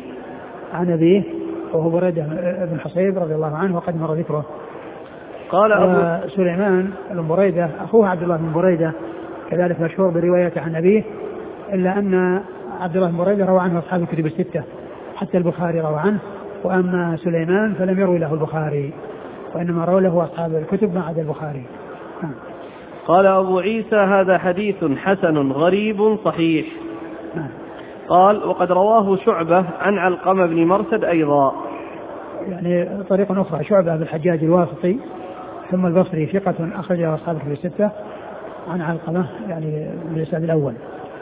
أبيه وهو بريدة بن حصيب رضي الله عنه وقد مر ذكره. قال سليمان بن بريدة أخوه عبد الله بن بريدة كذلك مشهور برواية عن أبيه، إلا أن عبد الله بن بريدة روى عنه أصحاب الكتب الستة حتى البخاري روى عنه، وأما سليمان فلم يروي له البخاري وإنما روى له أصحاب الكتب ما عدا البخاري. قال أبو عيسى: هذا حديث حسن غريب صحيح. قال: وقد رواه شعبة عن علقمة بن مرثد أيضا. يعني طريقة أخرى، شعبة بالحجاج الواسطي ثم البصري ثقة أخرجه أصحاب الكتب الستة عن علقمة يعني بالإسناد الأول.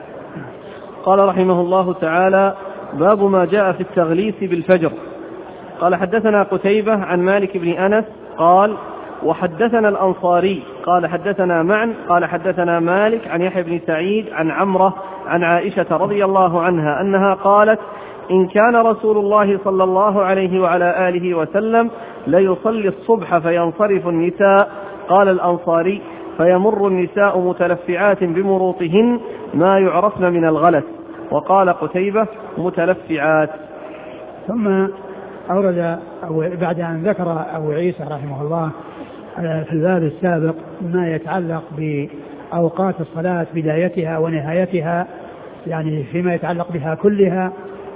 قال رحمه الله تعالى: باب ما جاء في التغليس بالفجر. قال: حدثنا قتيبة عن مالك بن أنس قال: وحدثنا الأنصاري قال: حدثنا معن قال: حدثنا مالك عن يحيى بن سعيد عن عمرة عن عائشة رضي الله عنها أنها قالت: إن كان رسول الله صلى الله عليه وعلى آله وسلم ليصلي الصبح فينصرف النساء. قال الأنصاري: فيمر النساء متلفعات بمروطهن ما يعرفن من الغلس. وقال قتيبة: متلفعات. ثم أورد بعد أن ذكر أبو عيسى رحمه الله في الباب السابق ما يتعلق بأوقات الصلاة بدايتها ونهايتها، يعني فيما يتعلق بها كلها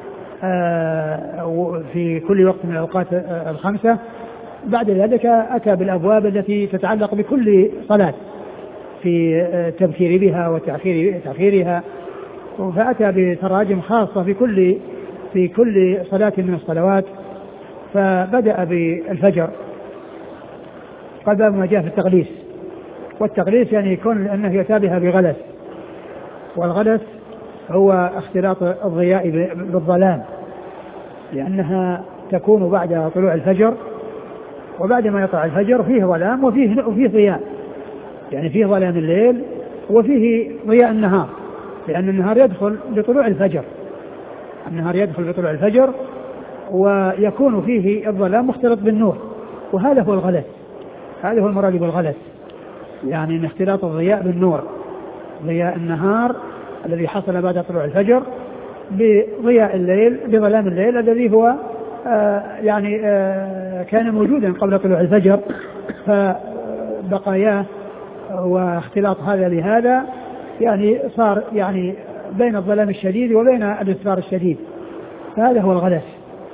في كل وقت من الأوقات الخمسة. بعد ذلك أتى بالأبواب التي تتعلق بكل صلاة في التبكير بها وتأخيرها، فأتى بتراجم خاصة في كل صلاة من الصلوات. فبدأ بالفجر، قال: باب ما جاء في التغليس. والتغليس يعني يكون أنه يتابعها بغلس، والغلس هو اختلاط الضياء بالظلام، لأنها تكون بعد طلوع الفجر، وبعد ما يطلع الفجر فيه ظلام وفيه ضياء، يعني فيه ظلام الليل وفيه ضياء النهار، لأن النهار يدخل بطلوع الفجر، ويكون فيه الظلام مختلط بالنور، وهذا هو الغلس، هذا هو المراد بالغلس، يعني ان اختلاط الضياء بالنور، ضياء النهار الذي حصل بعد طلوع الفجر بضياء الليل بظلام الليل الذي هو كان موجودا قبل طلوع الفجر، فبقاياه واختلاط هذا لهذا يعني صار يعني بين الظلام الشديد وبين الإسرار الشديد، فهذا هو الغلس.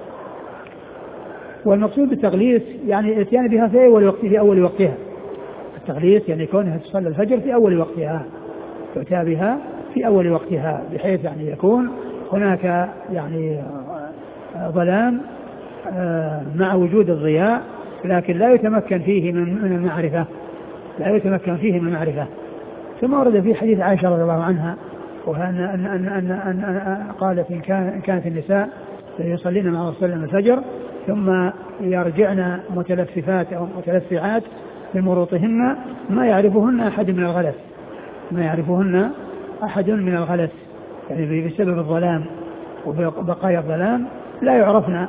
والمقصود بالتغليس يعني الاتيان بها في أول وقتها. التغليس يعني كونها تصلى الفجر في أول وقتها، تؤتى بها في أول وقتها، بحيث يعني يكون هناك يعني ظلام مع وجود الضياء، لكن لا يتمكن فيه من المعرفة، ثم ورد في حديث عائشة رضي الله عنها وأن قالت: إن كانت النساء يصلين مع رسول الله الفجر ثم يرجعن متلففات أو متلفعات بمروطهن ما يعرفهن أحد من الغلس، يعني بسبب الظلام وبقايا الظلام لا يعرفن.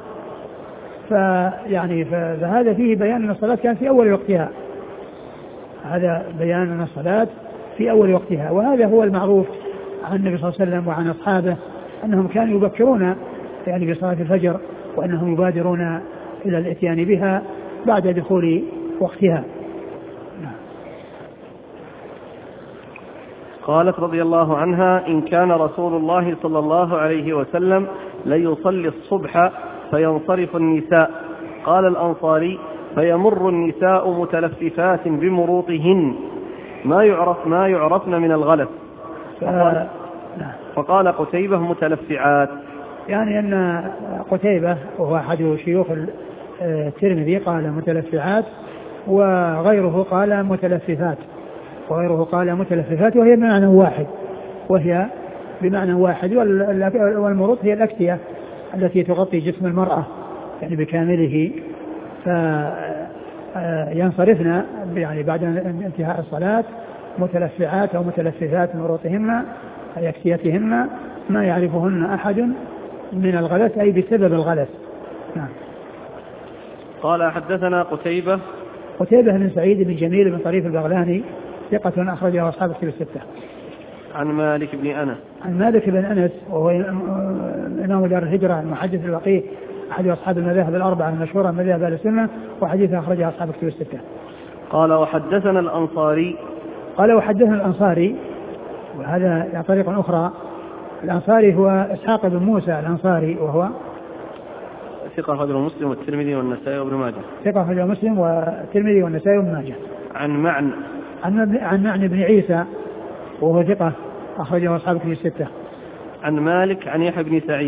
فهذا فيه بيان أن الصلاة كانت في أول وقتها، هذا بيان أن الصلاة في أول وقتها، وهذا هو المعروف عن النبي صلى الله عليه وسلم وعن أصحابه أنهم كانوا يبكرون يعني بصلاة الفجر، وأنهم يبادرون إلى الاتيان بها بعد دخول وقتها. قالت رضي الله عنها: إن كان رسول الله صلى الله عليه وسلم ليصلي الصبح فينصرف النساء. قال الأنصاري: فيمر النساء متلففات بمروطهن. ما يعرفن من الغلس. فقال قتيبة متلفعات. يعني أن قتيبة وهو أحد شيوخ الترمذي قال متلفعات، وغيره قال متلففات، وهي بمعنى واحد. والمروط هي الأكتية التي تغطي جسم المرأة يعني بكامله، فينصرفن يعني بعد انتهاء الصلاة متلفعات أو متلففات مروطهن أي أكتيتهن ما يعرفهن أحد من الغلس أي بسبب الغلس. نعم. قال حدثنا قتيبة بن سعيد بن جميل بن طريف البغلاني ثقة أخرجه أصحاب الكتب الستة. عن مالك بن أنس وهو إمام دار الهجرة المحدث الفقيه أحد أصحاب المذاهب الأربعة المشهورة من مذاهب أهل السنة، وحديثه أخرجه أصحاب الكتب الستة. قال وحدثنا الأنصاري وهذا طريقة أخرى. الأنصاري هو إسحاق بن موسى الأنصاري وهو ثقة أخرجه مسلم والترمذي والنسائي وابن ماجه. عن معنى بن عيسى وهو ثقة أخرجه أصحاب الكتب الستة. عن مالك عن يحيى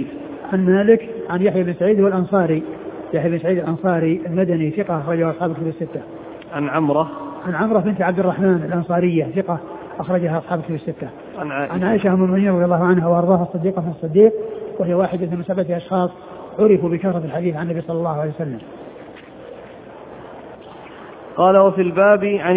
بن سعيد والأنصاري يحيى بن سعيد الأنصاري المدني ثقة أخرجه أصحاب الكتب الستة. عن عمرة بنت عبد الرحمن الأنصارية ثقة أخرجها أصحاب الكتب الستة. عن عائشة أم المؤمنين رضي الله عنها وأرضاها الصديقة من الصديق، وهي واحدة من 7 أشخاص عرفوا بكثرة الحديث عن النبي صلى الله عليه وسلم. قال وفي الباب عن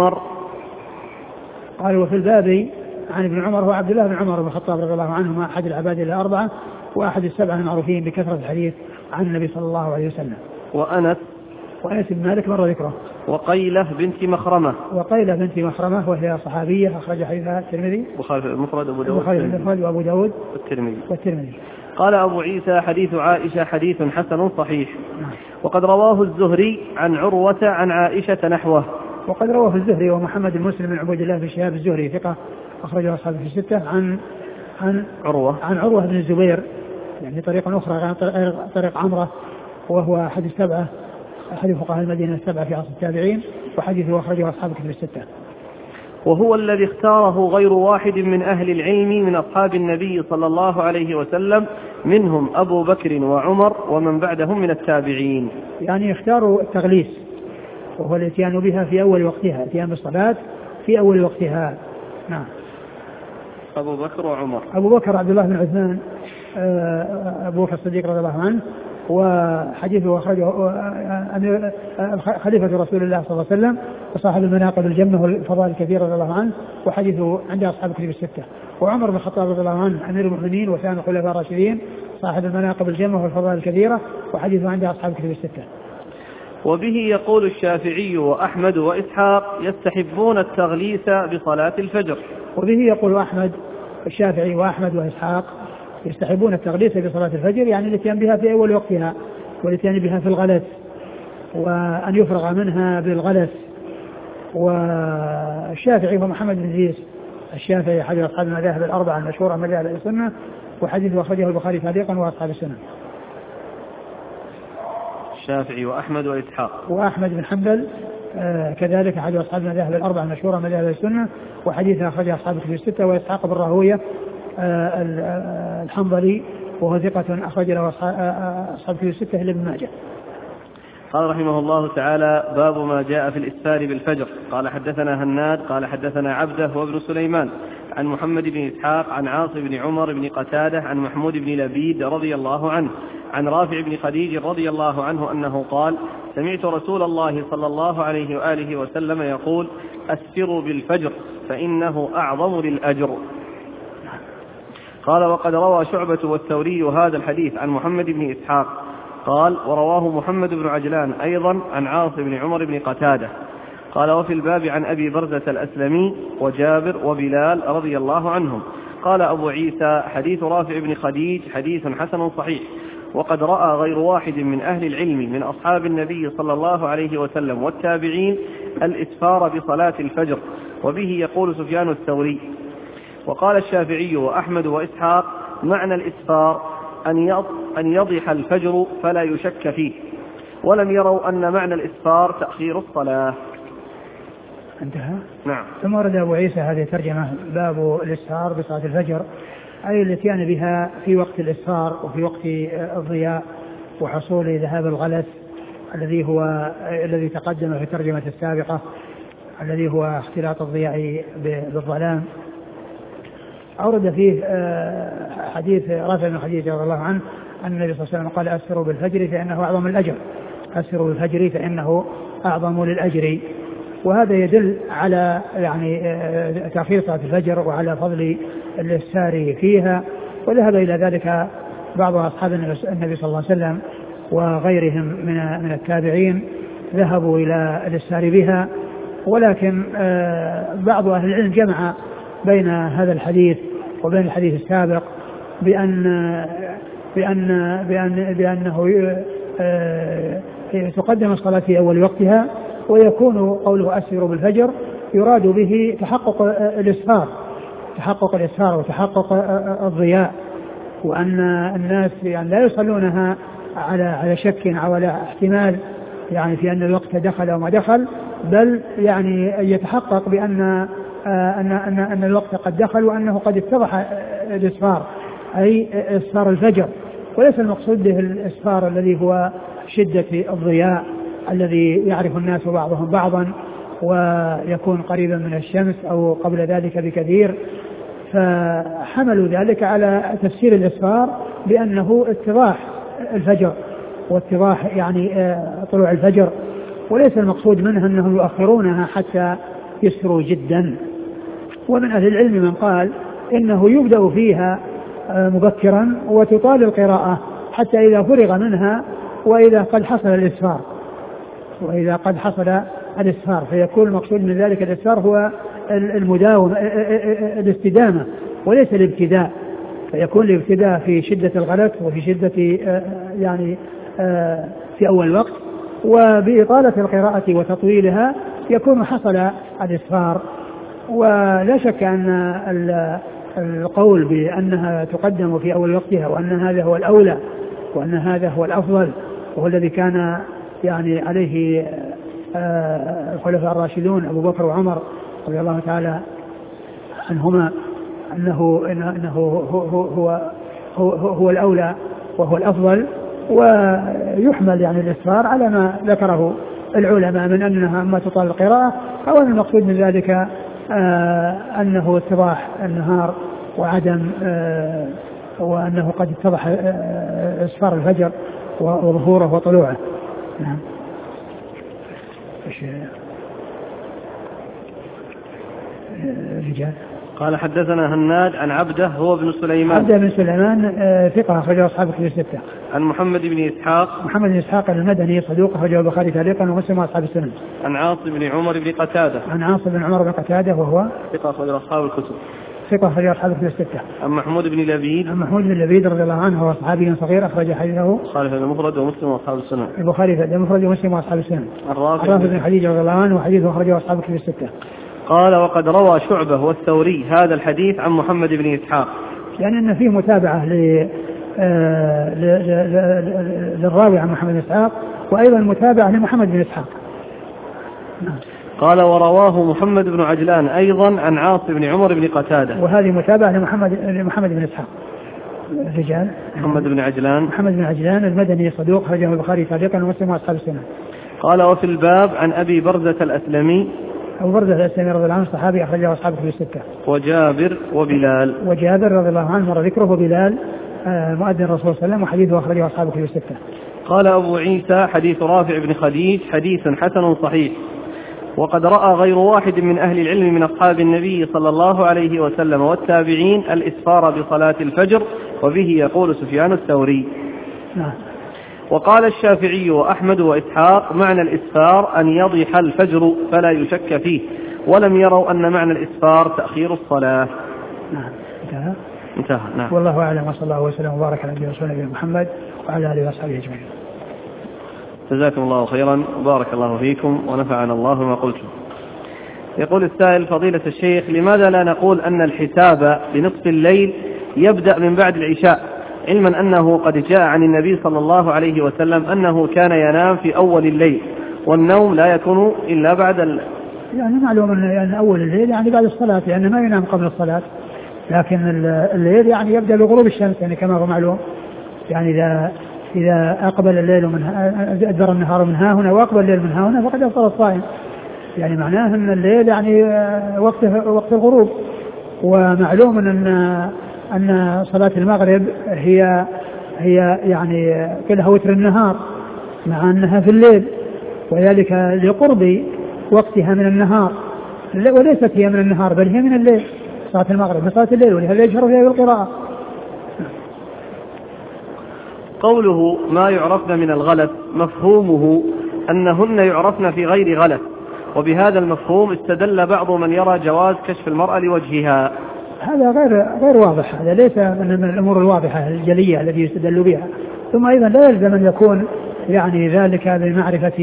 ابن عمر هو عبد الله بن عمر بن الخطاب رضي الله عنهما أحد العباد الأربعة وأحد السبعة المعروفين بكثرة الحديث عن النبي صلى الله عليه وسلم. وأنس بن مالك مر ذكره. وقيلة بنت مخرمة وهي صحابية أخرج حديثها الترمذي البخاري المفرد وأبو داود والترمذي. قال أبو عيسى حديث عائشة حديث حسن صحيح. وقد رواه الزهري عن عروة عن عائشة نحوه. وقد رواه الزهري ومحمد بن مسلم بن عبد الله بن شهاب الزهري ثقة أخرجه أصحابه في الستة عن عروة بن الزبير يعني طريقة أخرى طريق عمرة وهو أحد فقهاء المدينة السبعة في عصر التابعين، وحديثه أخرجه أصحاب الكتب الستة. وهو الذي اختاره غير واحد من أهل العلم من أصحاب النبي صلى الله عليه وسلم منهم أبو بكر وعمر ومن بعدهم من التابعين. يعني اختاروا التغليس وهو الاتيان بها في أول وقتها، اتيان بالصلاة في أول وقتها. نعم. أبو بكر وعمر. أبو بكر عبد الله بن عثمان أبو بكر الصديق رضي الله عنه، وحديثه أخرجه خليفة رسول الله صلى الله عليه وسلم وصاحب المناقب الجمة والفضائل الكثيرة رضي الله عنه، وحديثه عند أصحاب الكتب الستة. وعمر بن الخطاب رضي الله عنه أمير المؤمنين وثاني الخلفاء الراشدين صاحب المناقب الجمة والفضائل الكثيرة، وحديثه عند أصحاب الكتب الستة. وبه يقول الشافعي وأحمد وإسحاق يستحبون التغليس بصلاة الفجر. وبه يقول أحمد الشافعي وأحمد وإسحاق يستحبون التغليس بصلاة الفجر، يعني الاتيان بها في أول وقتها والاتيان بها في الغلس وأن يفرغ منها بالغلس. والشافعي هو محمد بن إدريس الشافعي أحد أصحاب المذاهب الأربعة المشهورة من مذاهب السنة، وحديثه أخرجه البخاري تعليقا وأصحاب السنة. الشافعي وأحمد وإسحاق. وأحمد بن حنبل كذلك أحد أصحاب المذاهب الأربعة المشهورة من مذاهب السنة، وحديثه أخرجه أصحاب الكتب الستة. وإسحاق بن راهوية الحنظلي وهو ثقة أخرج له أصحاب الكتب الستة إلا ابن ماجه. قال رحمه الله تعالى: باب ما جاء في الإسفار بالفجر. قال حدثنا هناد قال حدثنا عبده وابن سليمان عن محمد بن إسحاق عن عاصم بن عمر بن قتادة عن محمود بن لبيد رضي الله عنه عن رافع بن خديج رضي الله عنه أنه قال: سمعت رسول الله صلى الله عليه وآله وسلم يقول: أسفروا بالفجر فإنه أعظم للأجر. قال: وقد روى شعبة والثوري هذا الحديث عن محمد بن إسحاق قال: ورواه محمد بن عجلان أيضا عن عاصم بن عمر بن قتادة. قال: وفي الباب عن أبي برزة الأسلمي وجابر وبلال رضي الله عنهم. قال أبو عيسى: حديث رافع بن خديج حديث حسن صحيح. وقد رأى غير واحد من أهل العلم من أصحاب النبي صلى الله عليه وسلم والتابعين الإسفار بصلاة الفجر، وبه يقول سفيان الثوري. وقال الشافعي وأحمد وإسحاق: معنى الإسفار أن يضح الفجر فلا يشك فيه، ولم يروا أن معنى الإسفار تأخير الصلاة. انتهى. نعم. ثم ورد أبو عيسى هذه الترجمة باب الإسهار بصلاة الفجر، أي الاتيان بها في وقت الإسهار وفي وقت الضياء وحصول ذهاب الغلس الذي تقدم في الترجمة السابقة، الذي هو اختلاط الضياء بالظلام. أورد فيه حديث رافع بن خديج رضي الله عنه أن النبي صلى الله عليه وسلم قال أسروا بالفجر فإنه أعظم الأجر، أسروا بالفجر فإنه أعظم للأجر. وهذا يدل على يعني تأخير صلاة الفجر وعلى فضل الإسهار فيها، وذهب إلى ذلك بعض أصحاب النبي صلى الله عليه وسلم وغيرهم من التابعين ذهبوا إلى الإسهار بها. ولكن بعض أهل العلم جمع بين هذا الحديث وبين الحديث السابق بأنه تقدم الصلاة في أول وقتها، ويكون قوله أسروا بالفجر يراد به تحقق الإسهار وتحقق الضياء، وأن الناس يعني لا يصلونها على شك أو على احتمال يعني في أن الوقت دخل أو ما دخل، بل يعني يتحقق بأن أن الوقت قد دخل وأنه قد اتضح الإسفار، أي إسفار الفجر، وليس المقصود به الإسفار الذي هو شدة الضياء الذي يعرف الناس بعضهم بعضا ويكون قريبا من الشمس أو قبل ذلك بكثير، فحملوا ذلك على تفسير الإسفار بأنه اتضاح الفجر واتضاح يعني طلوع الفجر، وليس المقصود منها أنهم يؤخرونها حتى يسروا جدا. ومن أهل العلم من قال إنه يبدأ فيها مبكرا وتطال القراءة حتى إذا فرغ منها وإذا قد حصل الإسفار فيكون المقصود من ذلك الإسفار هو المداومة الاستدامة وليس الابتداء، فيكون الابتداء في شدة الغلط وفي شدة يعني في أول وقت، وبإطالة القراءة وتطويلها يكون حصل الإسفار. ولا شك أن القول بأنها تقدم في أول وقتها وأن هذا هو الأولى وأن هذا هو الأفضل وهو الذي كان يعني عليه الخلفاء الراشدون أبو بكر وعمر رضي الله تعالى عنهما، أنه هو الأولى وهو الأفضل، ويحمل يعني الإسفار على ما ذكره العلماء من أنها ما تطال القراءة، أو أن المقصود من ذلك أنه اتضاح النهار وعدم وأنه قد اتضح إسفار الفجر وظهوره وطلوعه. نعم. رجال. قال حدثنا هناد عن عبده هو ابن سليمان. عبده بن سليمان ثقة أخرجه أصحاب الكتب الستة. عن محمد بن إسحاق. محمد بن إسحاق المدني صدوق أخرجه البخاري تعليقا ومسلم وأصحاب السنن. عن عاصم بن عمر بن قتادة. عن عاصم بن عمر بن قتادة وهو ثقة أخرجه أصحاب الكتب. ثقة أخرجه أصحاب الكتب الستة. عن محمود بن لبيد. عن محمود بن لبيد رضي الله عنه هو صحابي صغير أخرج حديثه البخاري في المفرد ومسلم وأصحاب السنن. البخاري في المفرد ومسلم وأصحاب السنن. عن رافع بن خديج رضي الله عنه وحديثه أخرجه أصحاب الكتب الستة. قال وقد روى شعبة والثوري هذا الحديث عن محمد بن إسحاق، يعني أن فيه متابعة للراوي عن محمد بن إسحاق وأيضا متابعة لمحمد بن إسحاق. قال ورواه محمد بن عجلان أيضا عن عاصم بن عمر بن قتادة، وهذه متابعة لمحمد بن إسحاق. رجال. محمد بن عجلان المدني صدوق أخرجه البخاري تعليقا ومسلم وأصحاب السنن. قال وفي الباب عن أبي برزة الأسلمي. أبو برزة الأسلمي رضي الله عنه صحابي أخرجه أصحاب الكتب الستة. وجابر رضي الله عنه مر ذكره وبلال مؤذن الرسول صلى الله عليه وسلم وحديثه أخرجه أصحاب الكتب الستة. قال أبو عيسى حديث رافع بن خديج حديث حسن صحيح، وقد رأى غير واحد من أهل العلم من أصحاب النبي صلى الله عليه وسلم والتابعين الإسفار بصلاة الفجر، وبه يقول سفيان الثوري. نعم. وقال الشافعي وأحمد وإسحاق معنى الإسفار أن يضح الفجر فلا يشك فيه، ولم يروا أن معنى الإسفار تأخير الصلاة. نعم. انتهى. نعم. والله أعلم وصلى الله وسلم وبارك على نبينا محمد وعلى آله وصحبه أجمعين. جزاكم الله خيرا وبارك الله فيكم ونفعنا الله ما قلتم. يقول السائل فضيلة الشيخ لماذا لا نقول أن الحساب لنصف الليل يبدأ من بعد العشاء، علما أنه قد جاء عن النبي صلى الله عليه وسلم أنه كان ينام في أول الليل والنوم لا يكون إلا بعد يعني معلوم أن أول الليل يعني بعد الصلاة، لأنه ما ينام قبل الصلاة، لكن الليل يعني يبدأ بغروب الشمس يعني كما هو معلوم. يعني إذا أقبل الليل أدبر النهار من ها هنا وأقبل الليل من ها هنا فقد أفطر الصائم. يعني معناه أن الليل يعني وقت الغروب. ومعلوم أن صلاة المغرب هي يعني كلها وتر النهار مع أنها في الليل، وذلك لقرب وقتها من النهار، وليست هي من النهار بل هي من الليل. صلاة المغرب من صلاة الليل، ولهذا يجهر فيها بالقراءة. قوله ما يعرفن من الغلس مفهومه أنهن يعرفن في غير غلس، وبهذا المفهوم استدل بعض من يرى جواز كشف المرأة لوجهها. هذا غير واضح، هذا ليس من الأمور الواضحة الجلية التي يستدل بها. ثم أيضا لا يلزم أن يكون يعني ذلك بمعرفة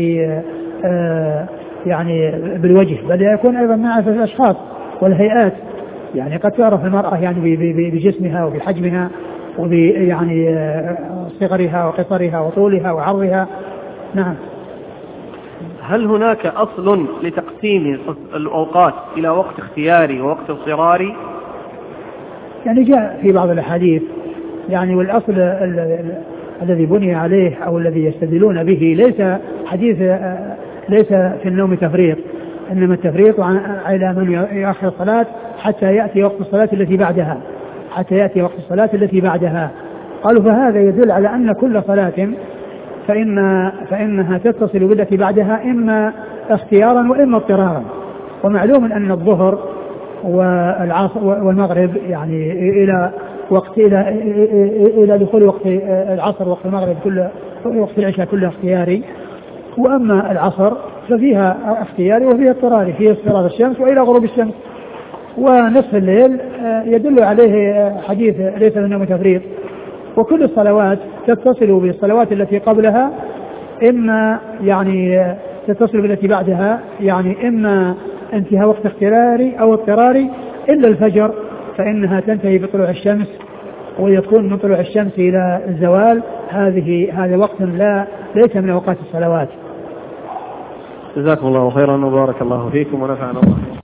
يعني بالوجه، بل يكون أيضا معرفة الأشخاص والهيئات. يعني قد تعرف المرأة يعني بجسمها وبحجمها وبيعني صغرها وقصرها وطولها وعرضها. نعم. هل هناك أصل لتقسيم الأوقات إلى وقت اختياري ووقت اضطراري؟ يعني جاء في بعض الأحاديث يعني، والأصل الذي بني عليه أو الذي يستدلون به ليس في النوم تفريط، إنما التفريط على من يأخر الصلاة حتى يأتي وقت الصلاة التي بعدها. قالوا فهذا يدل على أن كل صلاة فإنها تتصل بالتي بعدها إما اختيارا وإما اضطرارا. ومعلوم أن الظهر والعصر والمغرب يعني إلى دخول وقت العصر وقت المغرب وقت العشاء كله اختياري، وأما العصر ففيها اختياري وفيها اضطراري، فيها اصفرار الشمس وإلى غروب الشمس. ونصف الليل يدل عليه حديث ليس لنا تفريط. وكل الصلوات تتصل بالصلوات التي قبلها، إما يعني تتصل بالتي بعدها، يعني إما انتهاء وقت اختياري أو اضطراري، إلا الفجر فإنها تنتهي بطلوع الشمس، ويكون من طلوع الشمس إلى الزوال هذا وقت ليس من أوقات الصلوات. جزاكم الله خيرا وبارك الله فيكم ونفعنا الله.